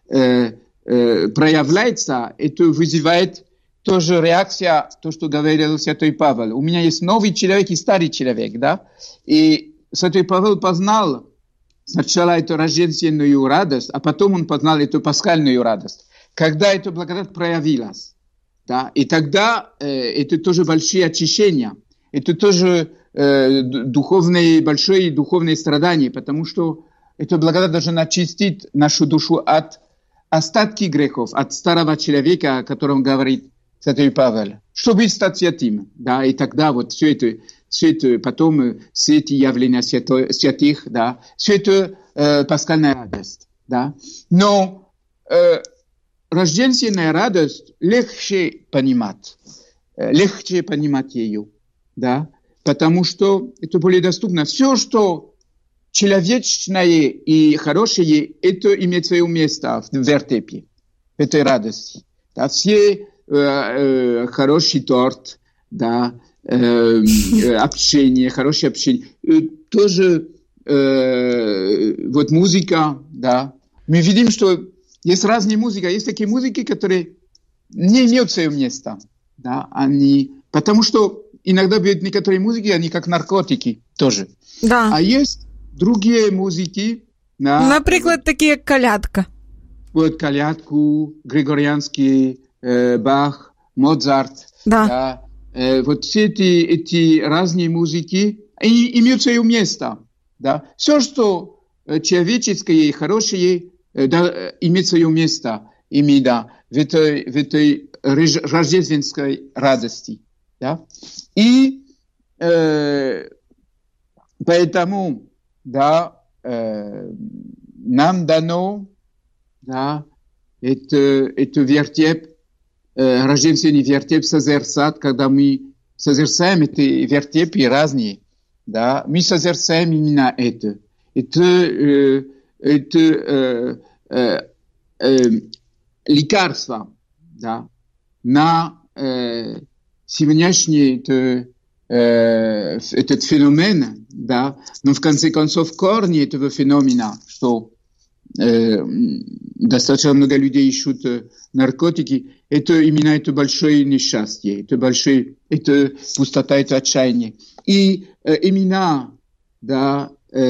проявляется, это вызывает тоже реакция, то, что говорил святой Павел. У меня есть новый человек и старый человек, да, и святой Павел познал сначала эту рождественную радость, а потом он познал эту пасхальную радость, когда эта благодать проявилась, да, и тогда это тоже большие очищения, это тоже большое духовное страдание, потому что эта благодать должна очистить нашу душу от остатки грехов, от старого человека, о котором говорит святой Павел, чтобы стать святым. Да, и тогда вот все это потом все эти явления святых, да, все это пасхальная радость. Да. Но рождественная радость легче понимать ее, да, потому что это более доступно. Все, что человечное и хорошее, это имеет свое место в вертепе, в этой радости. Да, все хороший торт, да, общение, хорошее общение. Тоже вот музыка, да. Мы видим, что есть разные музыки, есть такие музыки, которые не имеют своего места, да, потому что иногда бывают некоторые музыки, они как наркотики тоже. Да. А есть другие музыки. Да, наприклад, такі як колядка. Вот колядку, Григорианский, Бах, Моцарт. Да. Да, вот все эти разные музыки имеют свое место. Да. Все, что человеческое и хорошее, да, имеет свое место именно в этой рождественской радости. Да. И поэтому, да, нам дано, да, это вертеп, рождественский вертеп созерцать, когда мы созерцаем эти вертепы разные, да, мы созерцаем именно это. Это лекарство, да, на сегодняшний этот феномен, да, но в конце концов корни этого феномена, что достаточно много людей ищут наркотики, это именно это большое несчастье, это пустота, это отчаяние. И именно, да,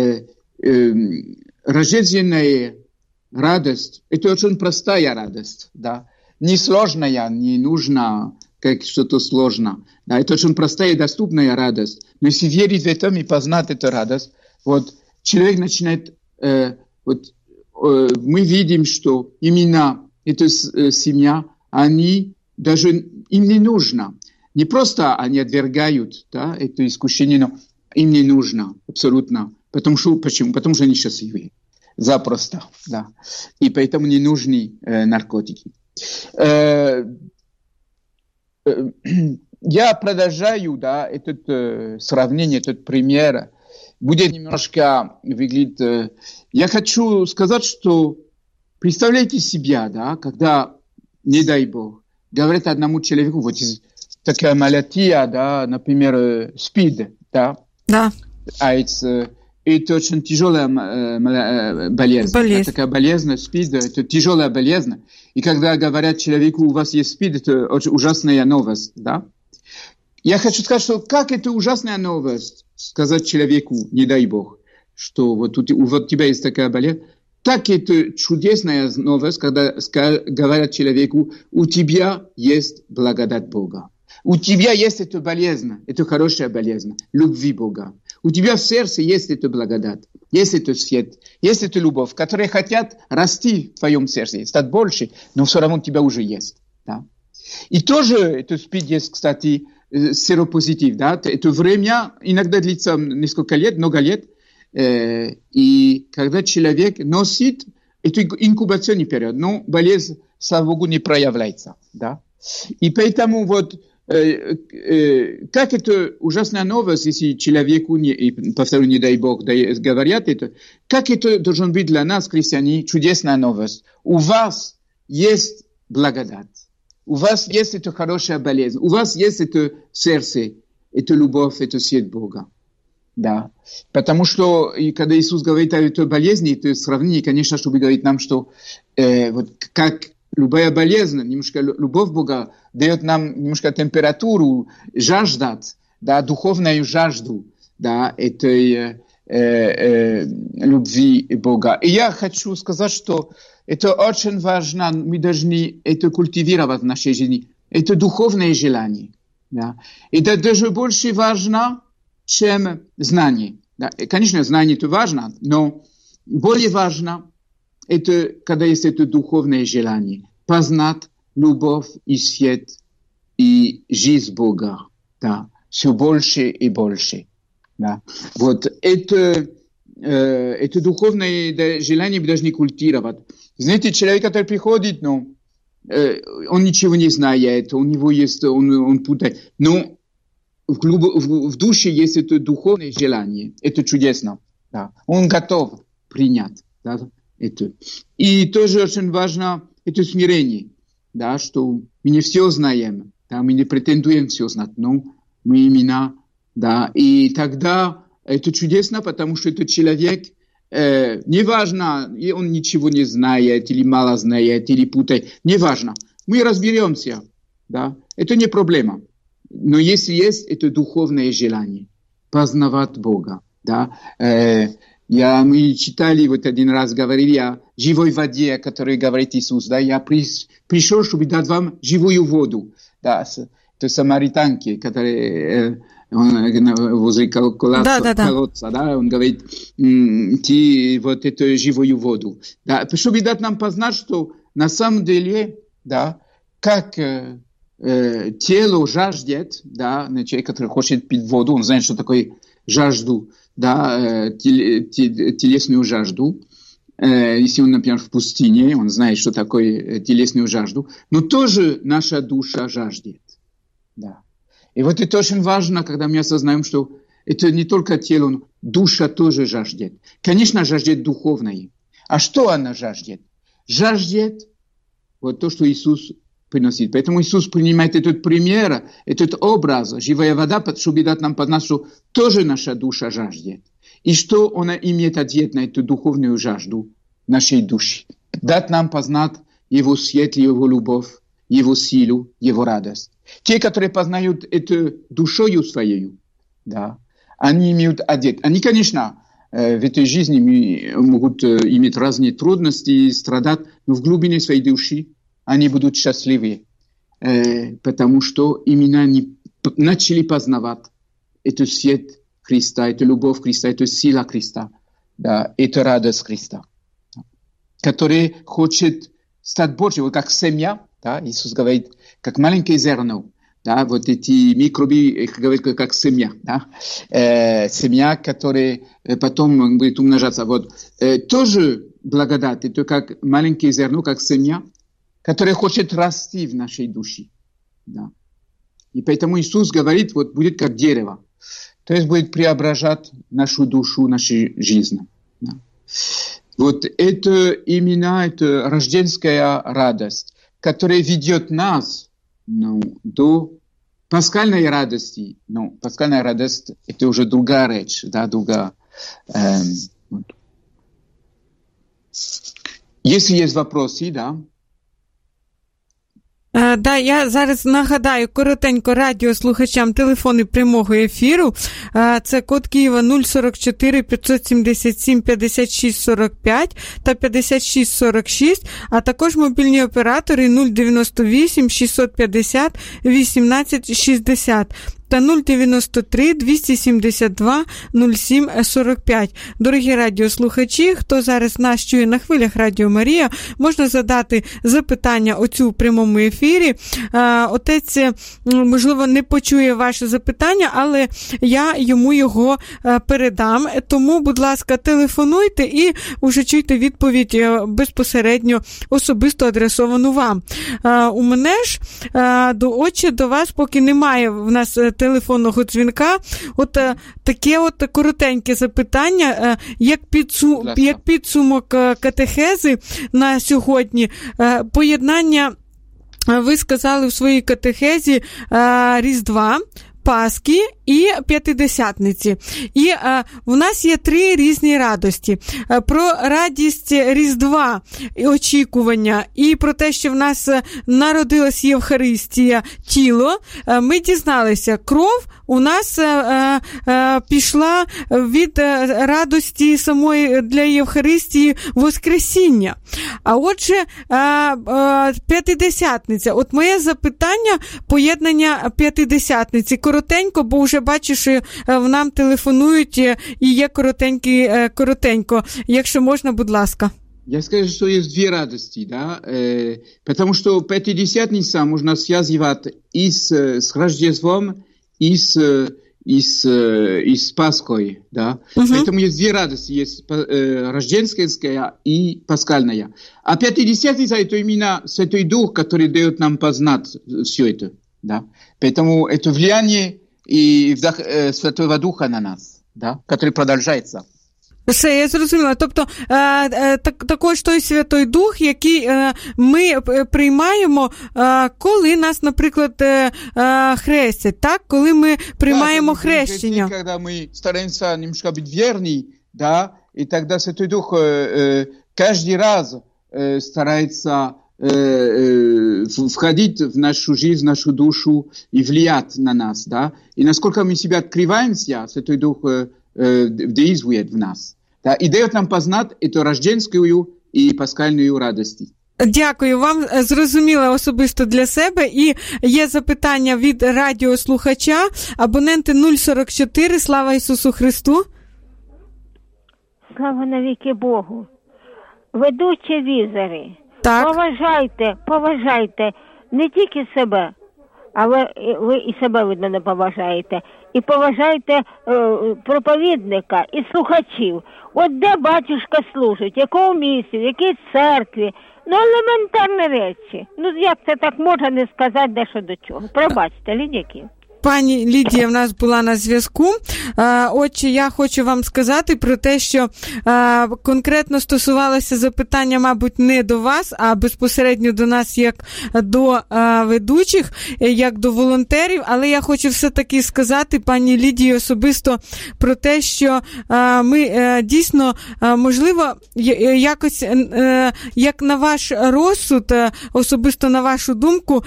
рождественная радость, это очень простая радость, да, не сложная, не нужна как что-то сложное. Да, это очень простая и доступная радость. Но если верить в это и познать эту радость, вот человек начинает, мы видим, что именно эта семья, они даже им не нужно. Не просто они отвергают, да, это искушение, но им не нужно абсолютно. Почему? Потому что они счастливые. Запросто, да. И поэтому не нужны наркотики. Я продолжаю, да, это сравнение, этот пример. Будет немножко выглядеть. Я хочу сказать, что представляете себя, да, когда, не дай бог, говорят одному человеку, вот такая малярия, да, например, СПИД, да, AIDS, это очень тяжелая болезнь. Да, такая болезнь, СПИД, это тяжелая болезнь. И когда говорят человеку, у вас есть СПИД, это очень ужасная новость, да. Я хочу сказать, что как это ужасная новость, сказать человеку, не дай бог, что вот у тебя есть такая болезнь, так это чудесная новость, когда говорят человеку, у тебя есть благодать Бога. У тебя есть эта болезнь, это хорошая болезнь, любви Бога. У тебя в сердце есть эта благодать, есть этот свет, есть эта любовь, которые хотят расти в твоем сердце, стать больше, но все равно у тебя уже есть. Да? И тоже это СПИД есть, кстати, серопозитив. Да? Это время иногда длится несколько лет, много лет, и когда человек носит, это инкубационный период, но болезнь, слава Богу, не проявляется. Да? И поэтому вот как это ужасная новость, если человеку, повторю, не дай Бог, говорят это, как это должно быть для нас, христиане, чудесная новость. У вас есть благодать, у вас есть эта хорошая болезнь, у вас есть это сердце, это любовь, это свет Бога. Да. Потому что, и когда Иисус говорит о этой болезни, это сравнение, конечно, чтобы говорить нам, что вот как любая болезнь, немножко любовь Бога дает нам немножко температуру, жаждать, да, духовную жажду, да, этой любви Бога. И я хочу сказать, что это очень важно, мы должны это культивировать в нашей жизни. Это духовное желание. Да. Это даже больше важно, чем знание. Да. Конечно, знание это важно, но более важно это, когда есть это духовное желание, познать любовь и свет и жизнь Бога, да, все больше и больше. Да. Вот это духовное желание мы должны культивировать. Знаете, человек, который приходит, но он ничего не знает, у него есть, он путает, но в душе есть это духовное желание, это чудесно. Да. Он готов принять, да, это. И тоже очень важно это смирение, да, что мы не все знаем, да, мы не претендуем все знать, но мы именно, да, и тогда это чудесно, потому что этот человек, неважно, и он ничего не знает, или мало знает, или путает, неважно, мы разберемся, да, это не проблема. Но если есть это духовное желание познавать Бога, да, мы читали, вот один раз говорили о живой воде, о которой говорит Иисус, да, я пришел, чтобы дать вам живую воду, да, это самаританки, которые возле колодца, да, он говорит, ты вот эту живую воду, да, чтобы дать нам познать, что на самом деле, да, как тело жаждет, да, человек, который хочет пить воду, он знает, что такое жажду, да, телесную жажду. Если он, например, в пустыне, он знает, что такое телесную жажду, но тоже наша душа жаждет. Да. И вот это очень важно, когда мы осознаем, что это не только тело, но душа тоже жаждет. Конечно, жаждет духовное. А что она жаждет? Жаждет вот то, что Иисус приносит. Поэтому Иисус принимает этот пример, этот образ, живая вода, чтобы дать нам познать, что тоже наша душа жаждет. И что она имеет ответ на эту духовную жажду нашей души. Дать нам познать Его свет, Его любовь, Его силу, Его радость. Те, которые познают это душою своей, да, они имеют ответ. Они, конечно, в этой жизни могут иметь разные трудности, страдать, но в глубине своей души они будут счастливы, потому что именно они начали познавать этот свет Христа, эту любовь Христа, эту силу Христа, да, эту радость Христа, который хочет стать больше, вот как семья, да, Иисус говорит, как маленькое зерно, да, вот эти микроби, говорит, как семья, да, семья, которая потом будет умножаться, вот, тоже благодать, это как маленькое зерно, как семья, которая хочет расти в нашей душе. Да. И поэтому Иисус говорит, вот будет как дерево. То есть будет преображать нашу душу, нашу жизнь. Да. Вот это именно это рождественская радость, которая ведет нас до пасхальной радости. Но пасхальная радость – это уже другая речь, да, другая. Вот. Если есть вопросы, да. Да, я зараз нагадаю коротенько радіослухачам телефони прямого ефіру. Це код Києва 044 577 56 45 та 56 46, а також мобільні оператори 098 650 18 60. Та 093 272 07 45. Дорогі радіослухачі, хто зараз нас чує на хвилях Радіо Марія, можна задати запитання оцю в прямому ефірі. Отець, можливо, не почує ваше запитання, але я йому його передам. Тому, будь ласка, телефонуйте і уже чуйте відповідь безпосередньо особисто адресовану вам. У мене ж до вас, поки немає в нас телефонного дзвінка, от таке от коротеньке запитання, як підсумок катехези на сьогодні, поєднання, ви сказали в своїй катехезі, Різдва, Пасхи і П'ятидесятниці. І в нас є 3 різні радості. Про радість Різдва, очікування, і про те, що в нас народилась Євхаристія, тіло, ми дізналися. Кров у нас пішла від радості самої для Євхаристії Воскресіння. А отже, П'ятидесятниця. От моє запитання, поєднання П'ятидесятниці. Коротенько, бо вже бачу, що нам телефонують і є коротенько. Якщо можна, будь ласка. Я скажу, что есть 2 радости, да, потому что Пятидесятница можно связывать и с Рождеством, и с Пасхой, да. Поэтому есть 2 радости, есть рождественская и пасхальная. А Пятидесятница – это именно Святой Дух, который дает нам познать все это, да. Поэтому это влияние и Святого Духа на нас, да, который продолжается. Все, я зрозуміла. Тобто, також той Святий Дух, який ми приймаємо, коли нас, наприклад, хрестять, так? Коли ми приймаємо хрещення. Коли ми стараємося немножко бути вірні, да, і тоді Святий Дух кожен раз старается входить в нашу жизнь, в нашу душу и влиять на нас, да. И насколько мы себя открываемся, Святой Дух действует в нас, да, и дает нам познать эту рожденскую и пасхальную радость. Дякую вам, зрозуміла особисто для себе. І є запитання від радіослухача, абоненти 044, слава Ісусу Христу. Слава навіки Богу. Ведучі візери, так. Поважайте не тільки себе, але ви і себе, видно, не поважаєте. І поважайте проповідника і слухачів. От де батюшка служить, в якому місці, в якій церкві. Ну, елементарні речі. Ну, як це так можна не сказати, де що до чого. Пробачте, Лідяки. Пані Лідія в нас була на зв'язку. Отже, я хочу вам сказати про те, що конкретно стосувалося запитання, мабуть, не до вас, а безпосередньо до нас, як до ведучих, як до волонтерів. Але я хочу все-таки сказати пані Лідії особисто про те, що ми дійсно, можливо, якось, як на ваш розсуд, особисто на вашу думку,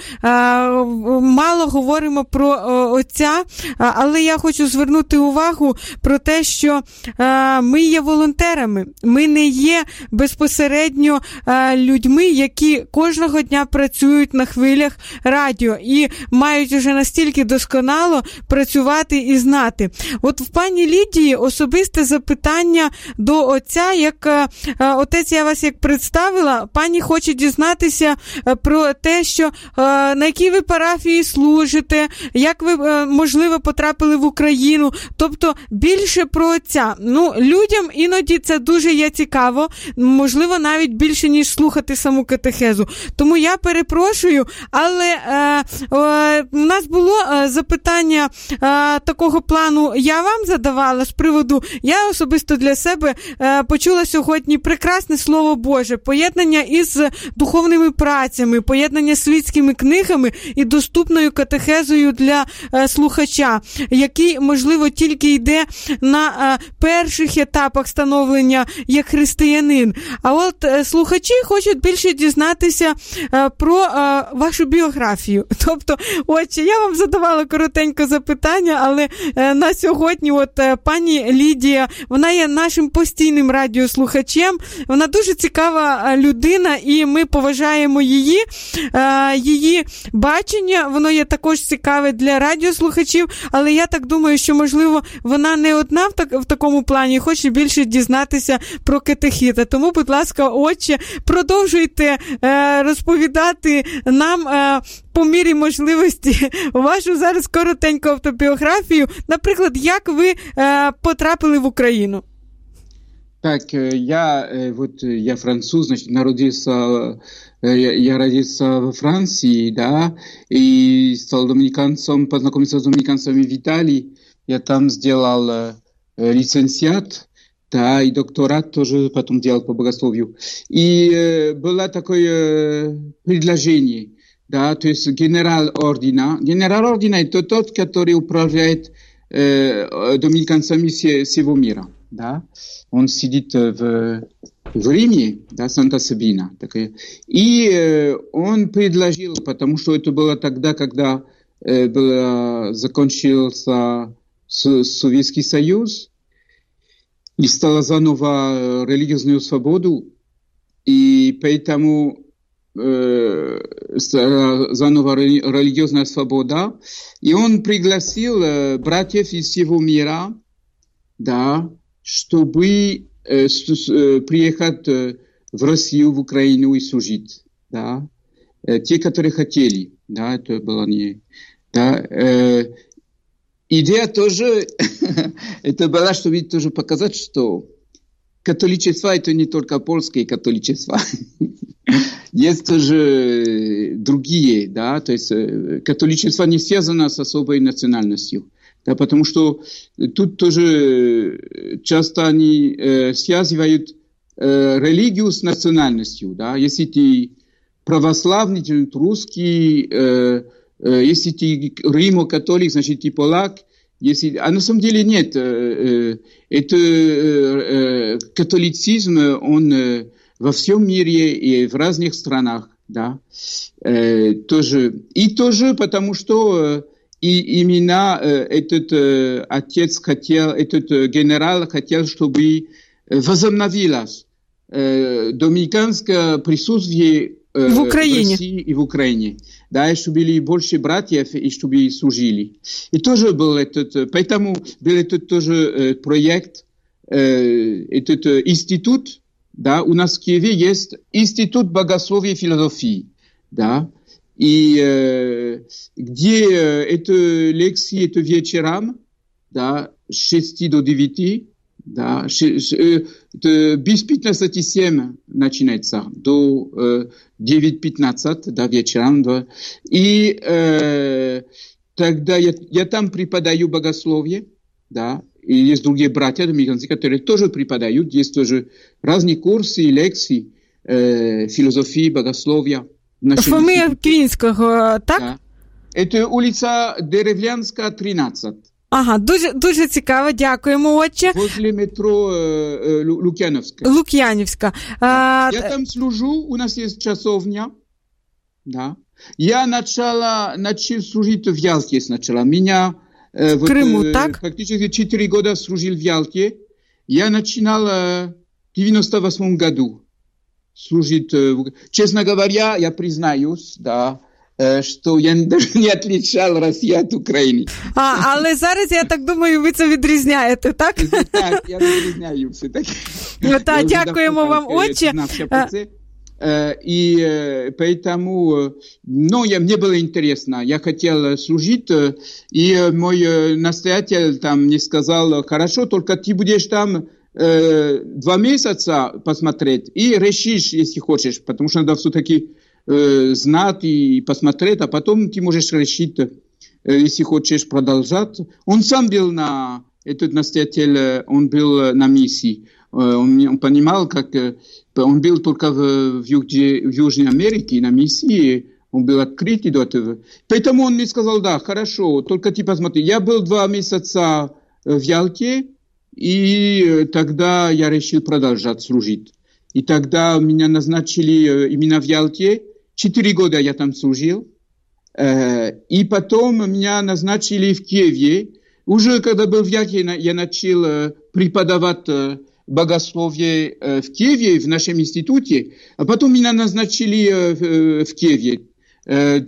мало говоримо про Отця, але я хочу звернути увагу про те, що ми є волонтерами, ми не є безпосередньо людьми, які кожного дня працюють на хвилях радіо і мають уже настільки досконало працювати і знати. От в пані Лідії особисте запитання до Отця, як Отець, я вас як представила, пані хоче дізнатися про те, що на якій ви парафії служите, як ви, можливо, потрапили в Україну, тобто більше про Отця. Ну, людям іноді це дуже є цікаво, можливо, навіть більше, ніж слухати саму катехезу. Тому я перепрошую, але у нас було запитання такого плану, я вам задавала з приводу, я особисто для себе почула сьогодні прекрасне Слово Боже, поєднання із духовними працями, поєднання з світськими книгами і доступною катехезою для слухача, який, можливо, тільки йде на перших етапах становлення як християнин. А от слухачі хочуть більше дізнатися про вашу біографію. Тобто, отже, я вам задавала коротенько запитання, але на сьогодні от пані Лідія, вона є нашим постійним радіослухачем, вона дуже цікава людина, і ми поважаємо її бачення, воно є також цікаве для радіослухачів, але я так думаю, що, можливо, вона не одна в такому плані, хоче більше дізнатися про катехіта. Тому, будь ласка, отче, продовжуйте розповідати нам по мірі можливості вашу зараз коротеньку автобіографію. Наприклад, як ви потрапили в Україну? Так, я француз, значит, я родился во Франции, да, и стал доминиканцем, познакомился с доминиканцами в Италии. Я там сделал лицензиат, да, и докторат тоже потом делал по богословию. И было такое предложение, да, то есть генерал ордена. Генерал ордена – это тот, который управляет доминиканцами всего мира. Да, он сидит в Риме, да, Санта-Сабина, такая. И он предложил, потому что это было тогда, когда закончился Советский Союз, и стала заново религиозную свободу, и поэтому заново религиозная свобода, и он пригласил братьев из всего мира, да, чтобы приехать в Россию, в Украину и служить, да, те, которые хотели, да, это было не, да, идея тоже, это была, чтобы тоже показать, что католичество это не только польское католичество, есть тоже другие, да, то есть католичество не связано с особой национальностью. Да, потому что тут тоже часто они связывают религию с национальностью. Да? Если ты православный, ты русский, если ты римо-католик, значит ты полак. А на самом деле нет. Это католицизм, он во всем мире и в разных странах. Да? Тоже. И тоже потому, что и именно этот отец хотел, этот генерал хотел, чтобы возобновилось доминиканское присутствие в России и в Украине. Да, и чтобы были больше братьев, и чтобы служили. И тоже был поэтому был этот тоже проект, этот институт, да, у нас в Киеве есть институт богословия и философии, да, и где это лекции, это вечером, да, с 6 до 9, да, без 15:07 начинается, до 9:15, да, вечером, да. И тогда я там преподаю богословие, да, и есть другие братья доминиканцы, которые тоже преподают, есть тоже разные курсы и лекции философии, богословия. Фомія Квінського, так? Да. Это улица Деревлянська, 13. Ага, дуже цікаво, дякуємо, отче. Возле метро Лук'яновська. Лук'янівська. Я там служу, у нас есть часовня. Да. Я начал служить в Ялте сначала. Меня в Крыму, так? Фактически 4 года служил в Ялте. Я начинал в 98 году служить. Честно говоря, я признаюсь, да, що я даже не отличал Росію від України. Але зараз, я так думаю, ви це відрізняєте, так? Так, я відрізняю все-таки. Так, дякуємо вам, отче. И поэтому, мне было интересно, я хотел служить, и мой настоятель там мне сказал, хорошо, только ты будешь там 2 месяца посмотреть и решишь, если хочешь, потому что надо все-таки знать и посмотреть, а потом ты можешь решить, если хочешь продолжать. Он сам был этот настоятель, он был на миссии. Он понимал, как он был только в Южной Америке на миссии, он был открыт до этого. Поэтому он мне сказал, да, хорошо, только ты посмотри. Я был 2 месяца в Ялте, и тогда я решил продолжать служить. И тогда меня назначили именно в Ялте. 4 года я там служил. И потом меня назначили в Киеве. Уже когда был в Ялте, я начал преподавать богословие в Киеве, в нашем институте. А потом меня назначили в Киеве. В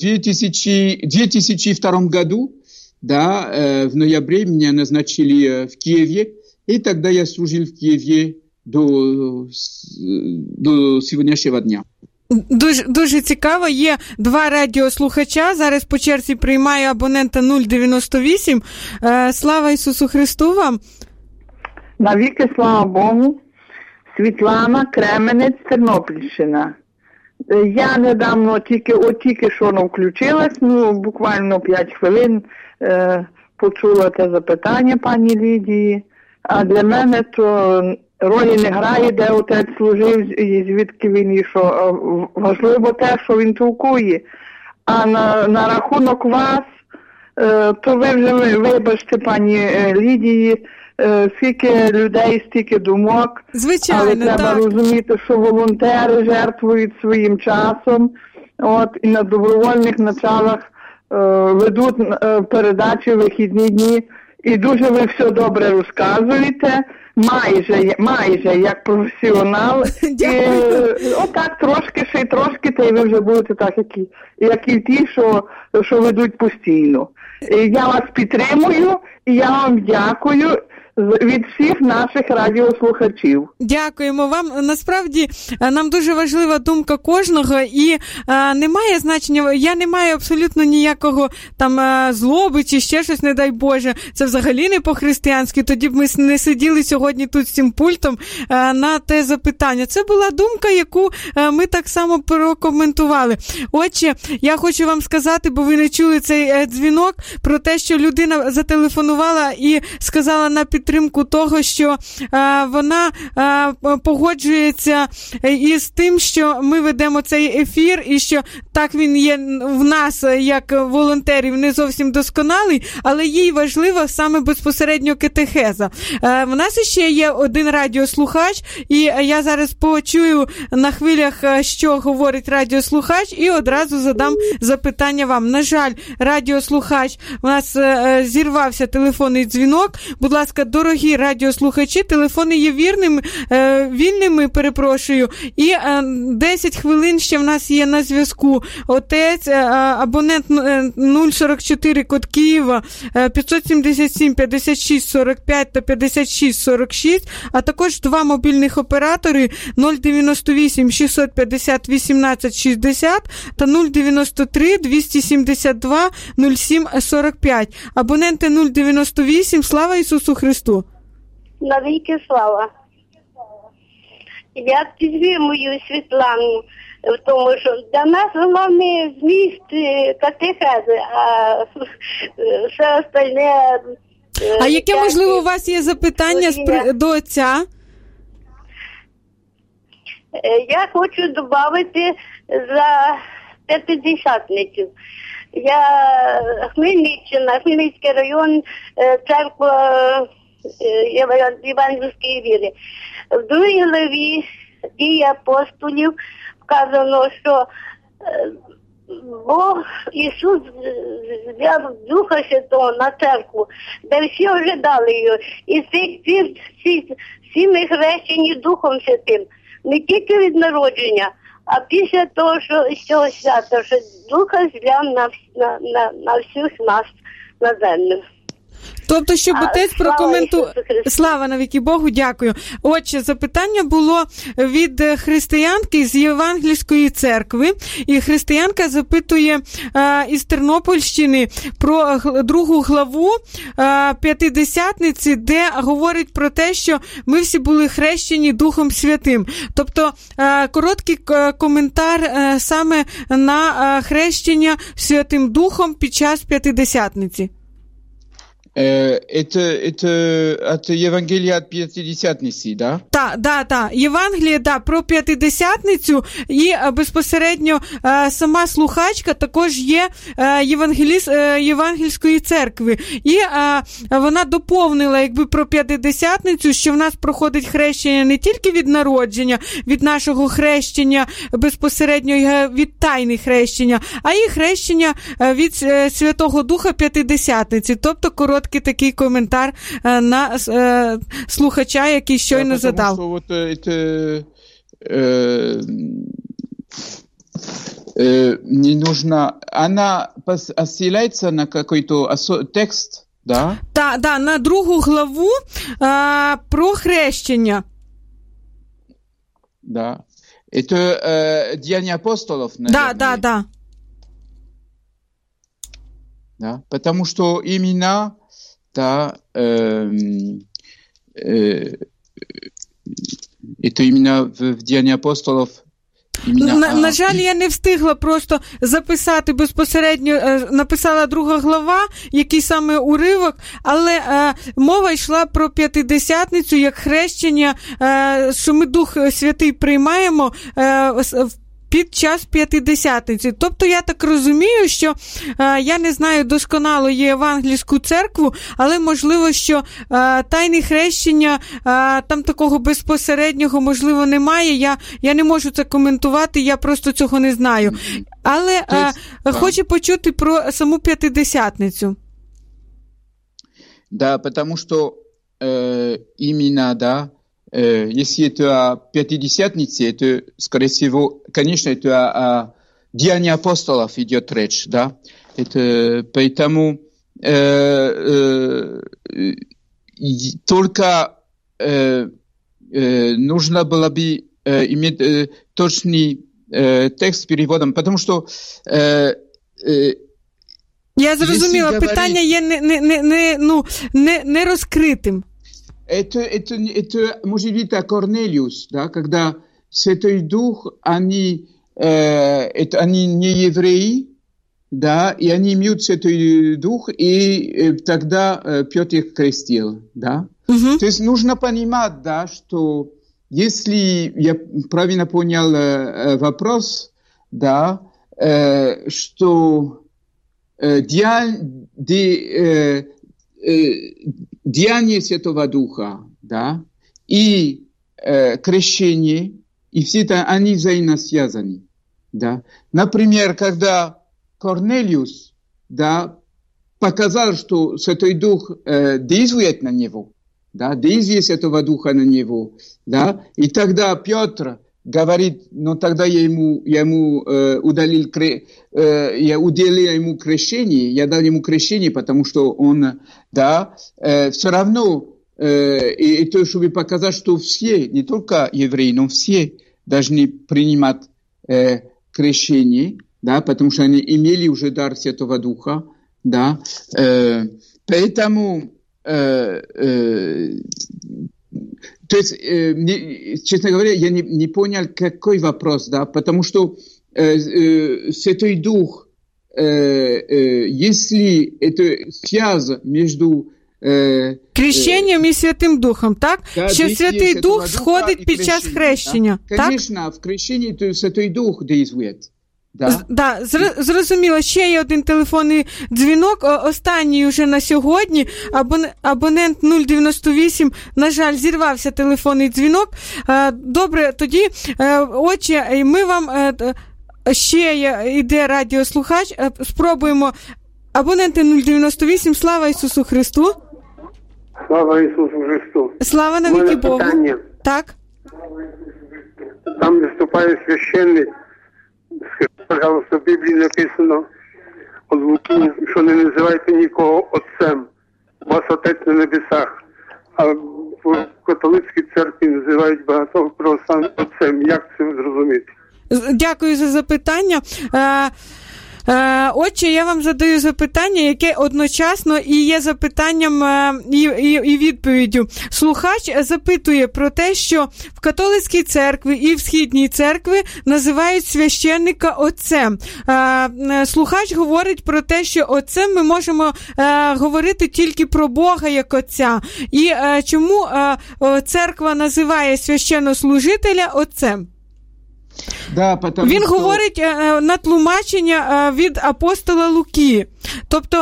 2002 году, да, в ноябре меня назначили в Киеве. И тогда я служил в Киеве до сьогоднішнього дня. Дуже цікаво. Є 2 радіослухача. Зараз по черзі приймаю абонента 098. Слава Ісусу Христу вам. Навіки слава Богу. Світлана, Кременець, Тернопільщина. Я недавно тільки що включилась, буквально 5 хвилин почула те запитання пані Лідії. А для мене то ролі не грає, де отець служив і звідки він ішов. Важливо те, що він толкує. А на рахунок вас, то ви вже вибачте, пані Лідії, скільки людей, стільки думок. Звичайно, але треба розуміти, що волонтери жертвують своїм часом, і на добровольних началах ведуть передачі в вихідні дні. І дуже ви все добре розказуєте, майже як професіонал. І отак трошки, та й ви вже будете так, як і ті, що ведуть постійно. І я вас підтримую, і я вам дякую. від всіх наших радіослухачів. Дякуємо вам. Насправді, нам дуже важлива думка кожного, і немає значення, я не маю абсолютно ніякого там злоби чи ще щось, не дай Боже. Це взагалі не по-християнськи, тоді б ми не сиділи сьогодні тут з цим пультом на те запитання. Це була думка, яку ми так само прокоментували. Отже, я хочу вам сказати, бо ви не чули цей дзвінок, про те, що людина зателефонувала і сказала на підтримку того, що вона погоджується із тим, що ми ведемо цей ефір, і що так він є в нас, як волонтерів, не зовсім досконалий, але їй важливо саме безпосередньо катехеза. В нас ще є один радіослухач, і я зараз почую на хвилях, що говорить радіослухач, і одразу задам запитання вам. На жаль, радіослухач, у нас зірвався телефонний дзвінок. Будь ласка, дорогі радіослухачі, телефони є вільними, перепрошую, і 10 хвилин ще в нас є на зв'язку. Отець, абонент 044, код Києва, 577 56 45 та 56 46, а також два мобільних оператори 098 650 18 60 та 093 272 07 45. Абоненти 098. Слава Ісусу Христу! Навіки слава! Я підтримую Світлану в тому, що для нас головне зміст катехези, а все остальне... А яке, можливо, у вас є запитання до отця? Я хочу додати за п'ятидесятницю. Я Хмельниччина, Хмельницький район, церква Євангельської віри. В другій главі дії апостолів вказано, що Бог Ісус взяв Духа Святого на церкву, де всі ожидали його. І всі ми хрещені Духом Святим. Не тільки від народження, а після того, що з цього свята, що Духа зляв на всіх нас на землю. Тобто, щоб отець прокоментував... Слава навіки Богу, дякую. Отже, запитання було від християнки з Євангельської церкви, і християнка запитує із Тернопільщини про другу главу П'ятидесятниці, де говорить про те, що ми всі були хрещені Духом Святим. Тобто, короткий коментар саме на хрещення Святим Духом під час П'ятидесятниці. Это Євангелія от П'ятидесятниці, да? Так. Євангеліє, про П'ятидесятницю, і безпосередньо сама слухачка також є євангеліст Євангельської церкви. І вона доповнила про П'ятидесятницю, що в нас проходить хрещення не тільки від народження, від нашого хрещення, безпосередньо від тайни хрещення, а й хрещення від Святого Духа П'ятидесятниці. Тобто короткий такий коментар на слухача, який щойно задав. Потому что вот это не нужно... Она осилается на какой-то текст, да? Да, на другу главу про хрещення. Да. Это Деяния апостолов, наверное. Да. Да, потому что именно это именно в Деянии апостолов. На жаль, я не встигла просто записати безпосередньо, написала друга глава, який саме уривок, але мова йшла про П'ятидесятницю як хрещення, що ми Дух Святий приймаємо під час П'ятидесятниці. Тобто я так розумію, що я не знаю досконало Євангельську церкву, але можливо, що тайне хрещення там такого безпосереднього можливо немає. Я не можу це коментувати, я просто цього не знаю. Але хочу почути про саму П'ятидесятницю. Да, потому что именно, да, если это о Пятидесятнице, это, скорее всего, конечно, это о Деянии апостолов идет речь, да. Это, поэтому только нужно было бы иметь точный текст с переводом, потому что я зрозуміла, питання є не розкритим. Это может быть Корнелиус, да, когда Святой Дух, они не евреи, да, и они имеют Святой Дух, и тогда Петр их крестил, да. То есть нужно понимать, да, что если я правильно понял вопрос, да, что деяние Святого Духа, да, и крещение, и все это, они взаимно связаны, да. Например, когда Корнелиус, да, показал, что Святой Дух действует на него, да, действие Святого Духа на него, да, и тогда Петр говорит, но тогда я ему уделил ему крещение, я дал ему крещение, потому что он, да, все равно, и то, чтобы показать, что все, не только евреи, но все должны принимать крещение, да, потому что они имели уже дар Святого Духа, да, поэтому то есть, честно говоря, я не понял, какой вопрос, да, потому что Святой Дух, если это связь между крещенням і Святим Духом, так? Да, що Святий Дух сходить під час хрещення, да? так? Конечно, в крещенні то Святий Дух діє. Да, зрозуміло. Ще є один телефонний дзвінок, останній уже на сьогодні. Абонент 098, на жаль, зірвався телефонний дзвінок. Добре, тоді, отче, ми вам, ще йде радіослухач, спробуємо. Абоненти 098, слава Ісусу Христу. Слава Ісусу Христу. Слава навіки Богу. Питання. Так. Там виступає священник. Пожалуйста, в Біблії написано від Луки, що не називайте нікого отцем. У вас отець на небесах. А в католицькій церкві називають багатьох православних отцем. Як це зрозуміти? Дякую за запитання. Отче, я вам задаю запитання, яке одночасно і є запитанням і відповіддю. Слухач запитує про те, що в католицькій церкві і в східній церкві називають священника отцем. Слухач говорить про те, що отцем ми можемо говорити тільки про Бога як отця. І чому церква називає священнослужителя отцем? Да, він говорить на тлумачення від апостола Луки. Тобто,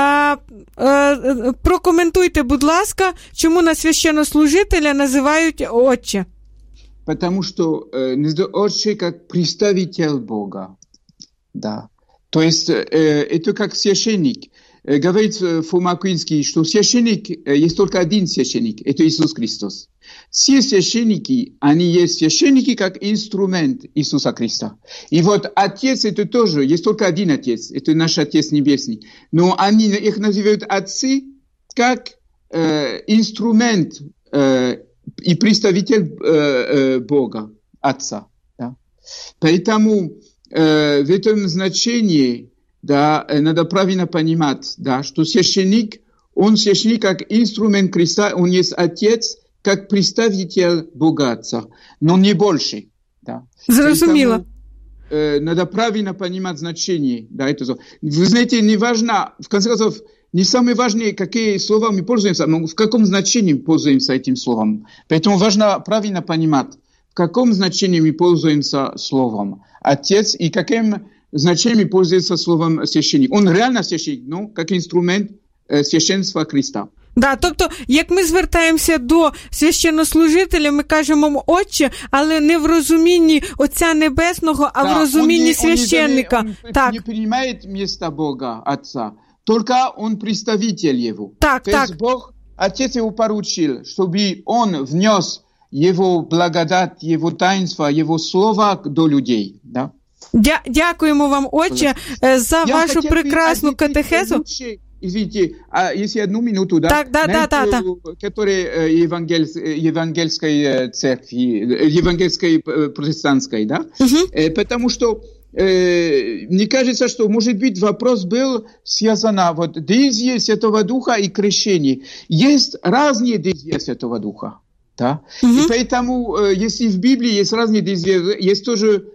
прокоментуйте, будь ласка, чому на священнослужителя називають отче? Потому что отче как представитель Бога. Да. То есть это как священник. Говорит Фома Аквинский, что священник, есть только один священник, это Иисус Христос. Все священники, они есть священники как инструмент Иисуса Христа. И вот Отец это тоже, есть только один Отец, это наш Отец Небесный. Но они их называют отцы как инструмент и представитель Бога, Отца. Да? Поэтому в этом значении, да, надо правильно понимать, да, что священник, он священник как инструмент Христа, он есть Отец, как представитель Бога Отца, но не больше. Да. Зрозуміло. Надо правильно понимать значение. Да, это. Вы знаете, не важно, в конце концов, не самое важное, какие слова мы пользуемся, но в каком значении мы пользуемся этим словом. Поэтому важно правильно понимать, в каком значении мы пользуемся словом Отец и каким значением пользуется словом священник. Он реально священник, но как инструмент священства Христа. Да, тобто, як ми звертаємося до священнослужителя, ми кажемо «Отче», але не в розумінні Отця Небесного, а в розумінні священника. Он не принимает место Бога, Отца, только он представитель Его. Так, то так. есть Бог, Отец его поручил, чтобы он внес Его благодать, Его таинство, Его слово до людей, да? Дякуємо вам, Отче, за вашу прекрасну катехезу. извините, а если одну минуту, да? Так, да. Который евангельской церкви, евангельской протестантской, да? Потому что мне кажется, что, может быть, вопрос был связан вот действие Святого Духа и крещение. Есть разные действия Святого Духа, да? И поэтому, если в Библии есть разные действия, есть тоже...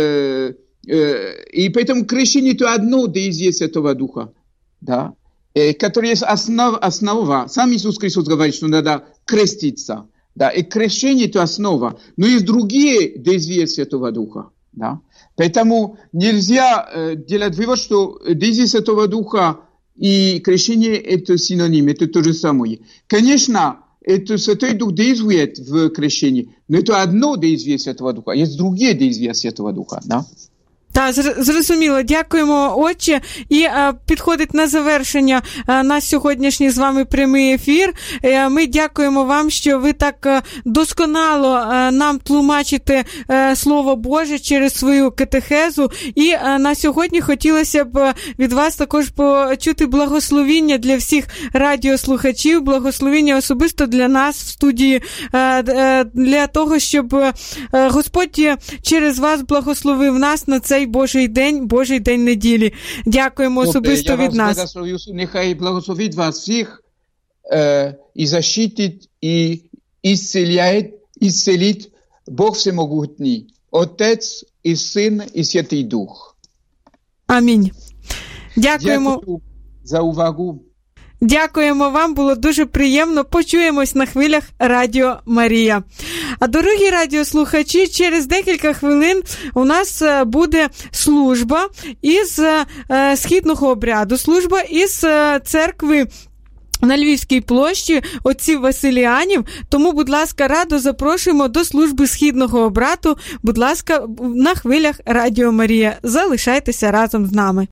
и поэтому крещение – это одно действие Святого Духа, да? Которое есть основа. Сам Иисус Христос говорит, что надо креститься, да? И крещение – это основа. Но есть другие действия Святого Духа, да? Поэтому нельзя делать вывод, что действие Святого Духа и крещение – это синоним, это то же самое. Конечно, это Святой Дух действует в крещении, но это одно действие Святого Духа. Есть другие действия Святого Духа, да? Так, зрозуміло. Дякуємо, отче. І підходить на завершення наш сьогоднішній з вами прямий ефір. Ми дякуємо вам, що ви так досконало нам тлумачите Слово Боже через свою катехезу. І на сьогодні хотілося б від вас також почути благословіння для всіх радіослухачів, благословіння особисто для нас в студії, для того, щоб Господь через вас благословив нас на цей Божий день неділі. Дякуємо особисто від нас. Я вас благословю, нехай благословить вас всіх і защитить, і исцелит Бог Всемогутній, Отець і Син і Святий Дух. Амінь. Дякуємо за увагу. Дякуємо вам, було дуже приємно. Почуємось на хвилях Радіо Марія. А дорогі радіослухачі, через декілька хвилин у нас буде служба із східного обряду, служба із церкви на Львівській площі отців Василіанів. Тому, будь ласка, радо запрошуємо до служби східного обряду. Будь ласка, на хвилях Радіо Марія. Залишайтеся разом з нами.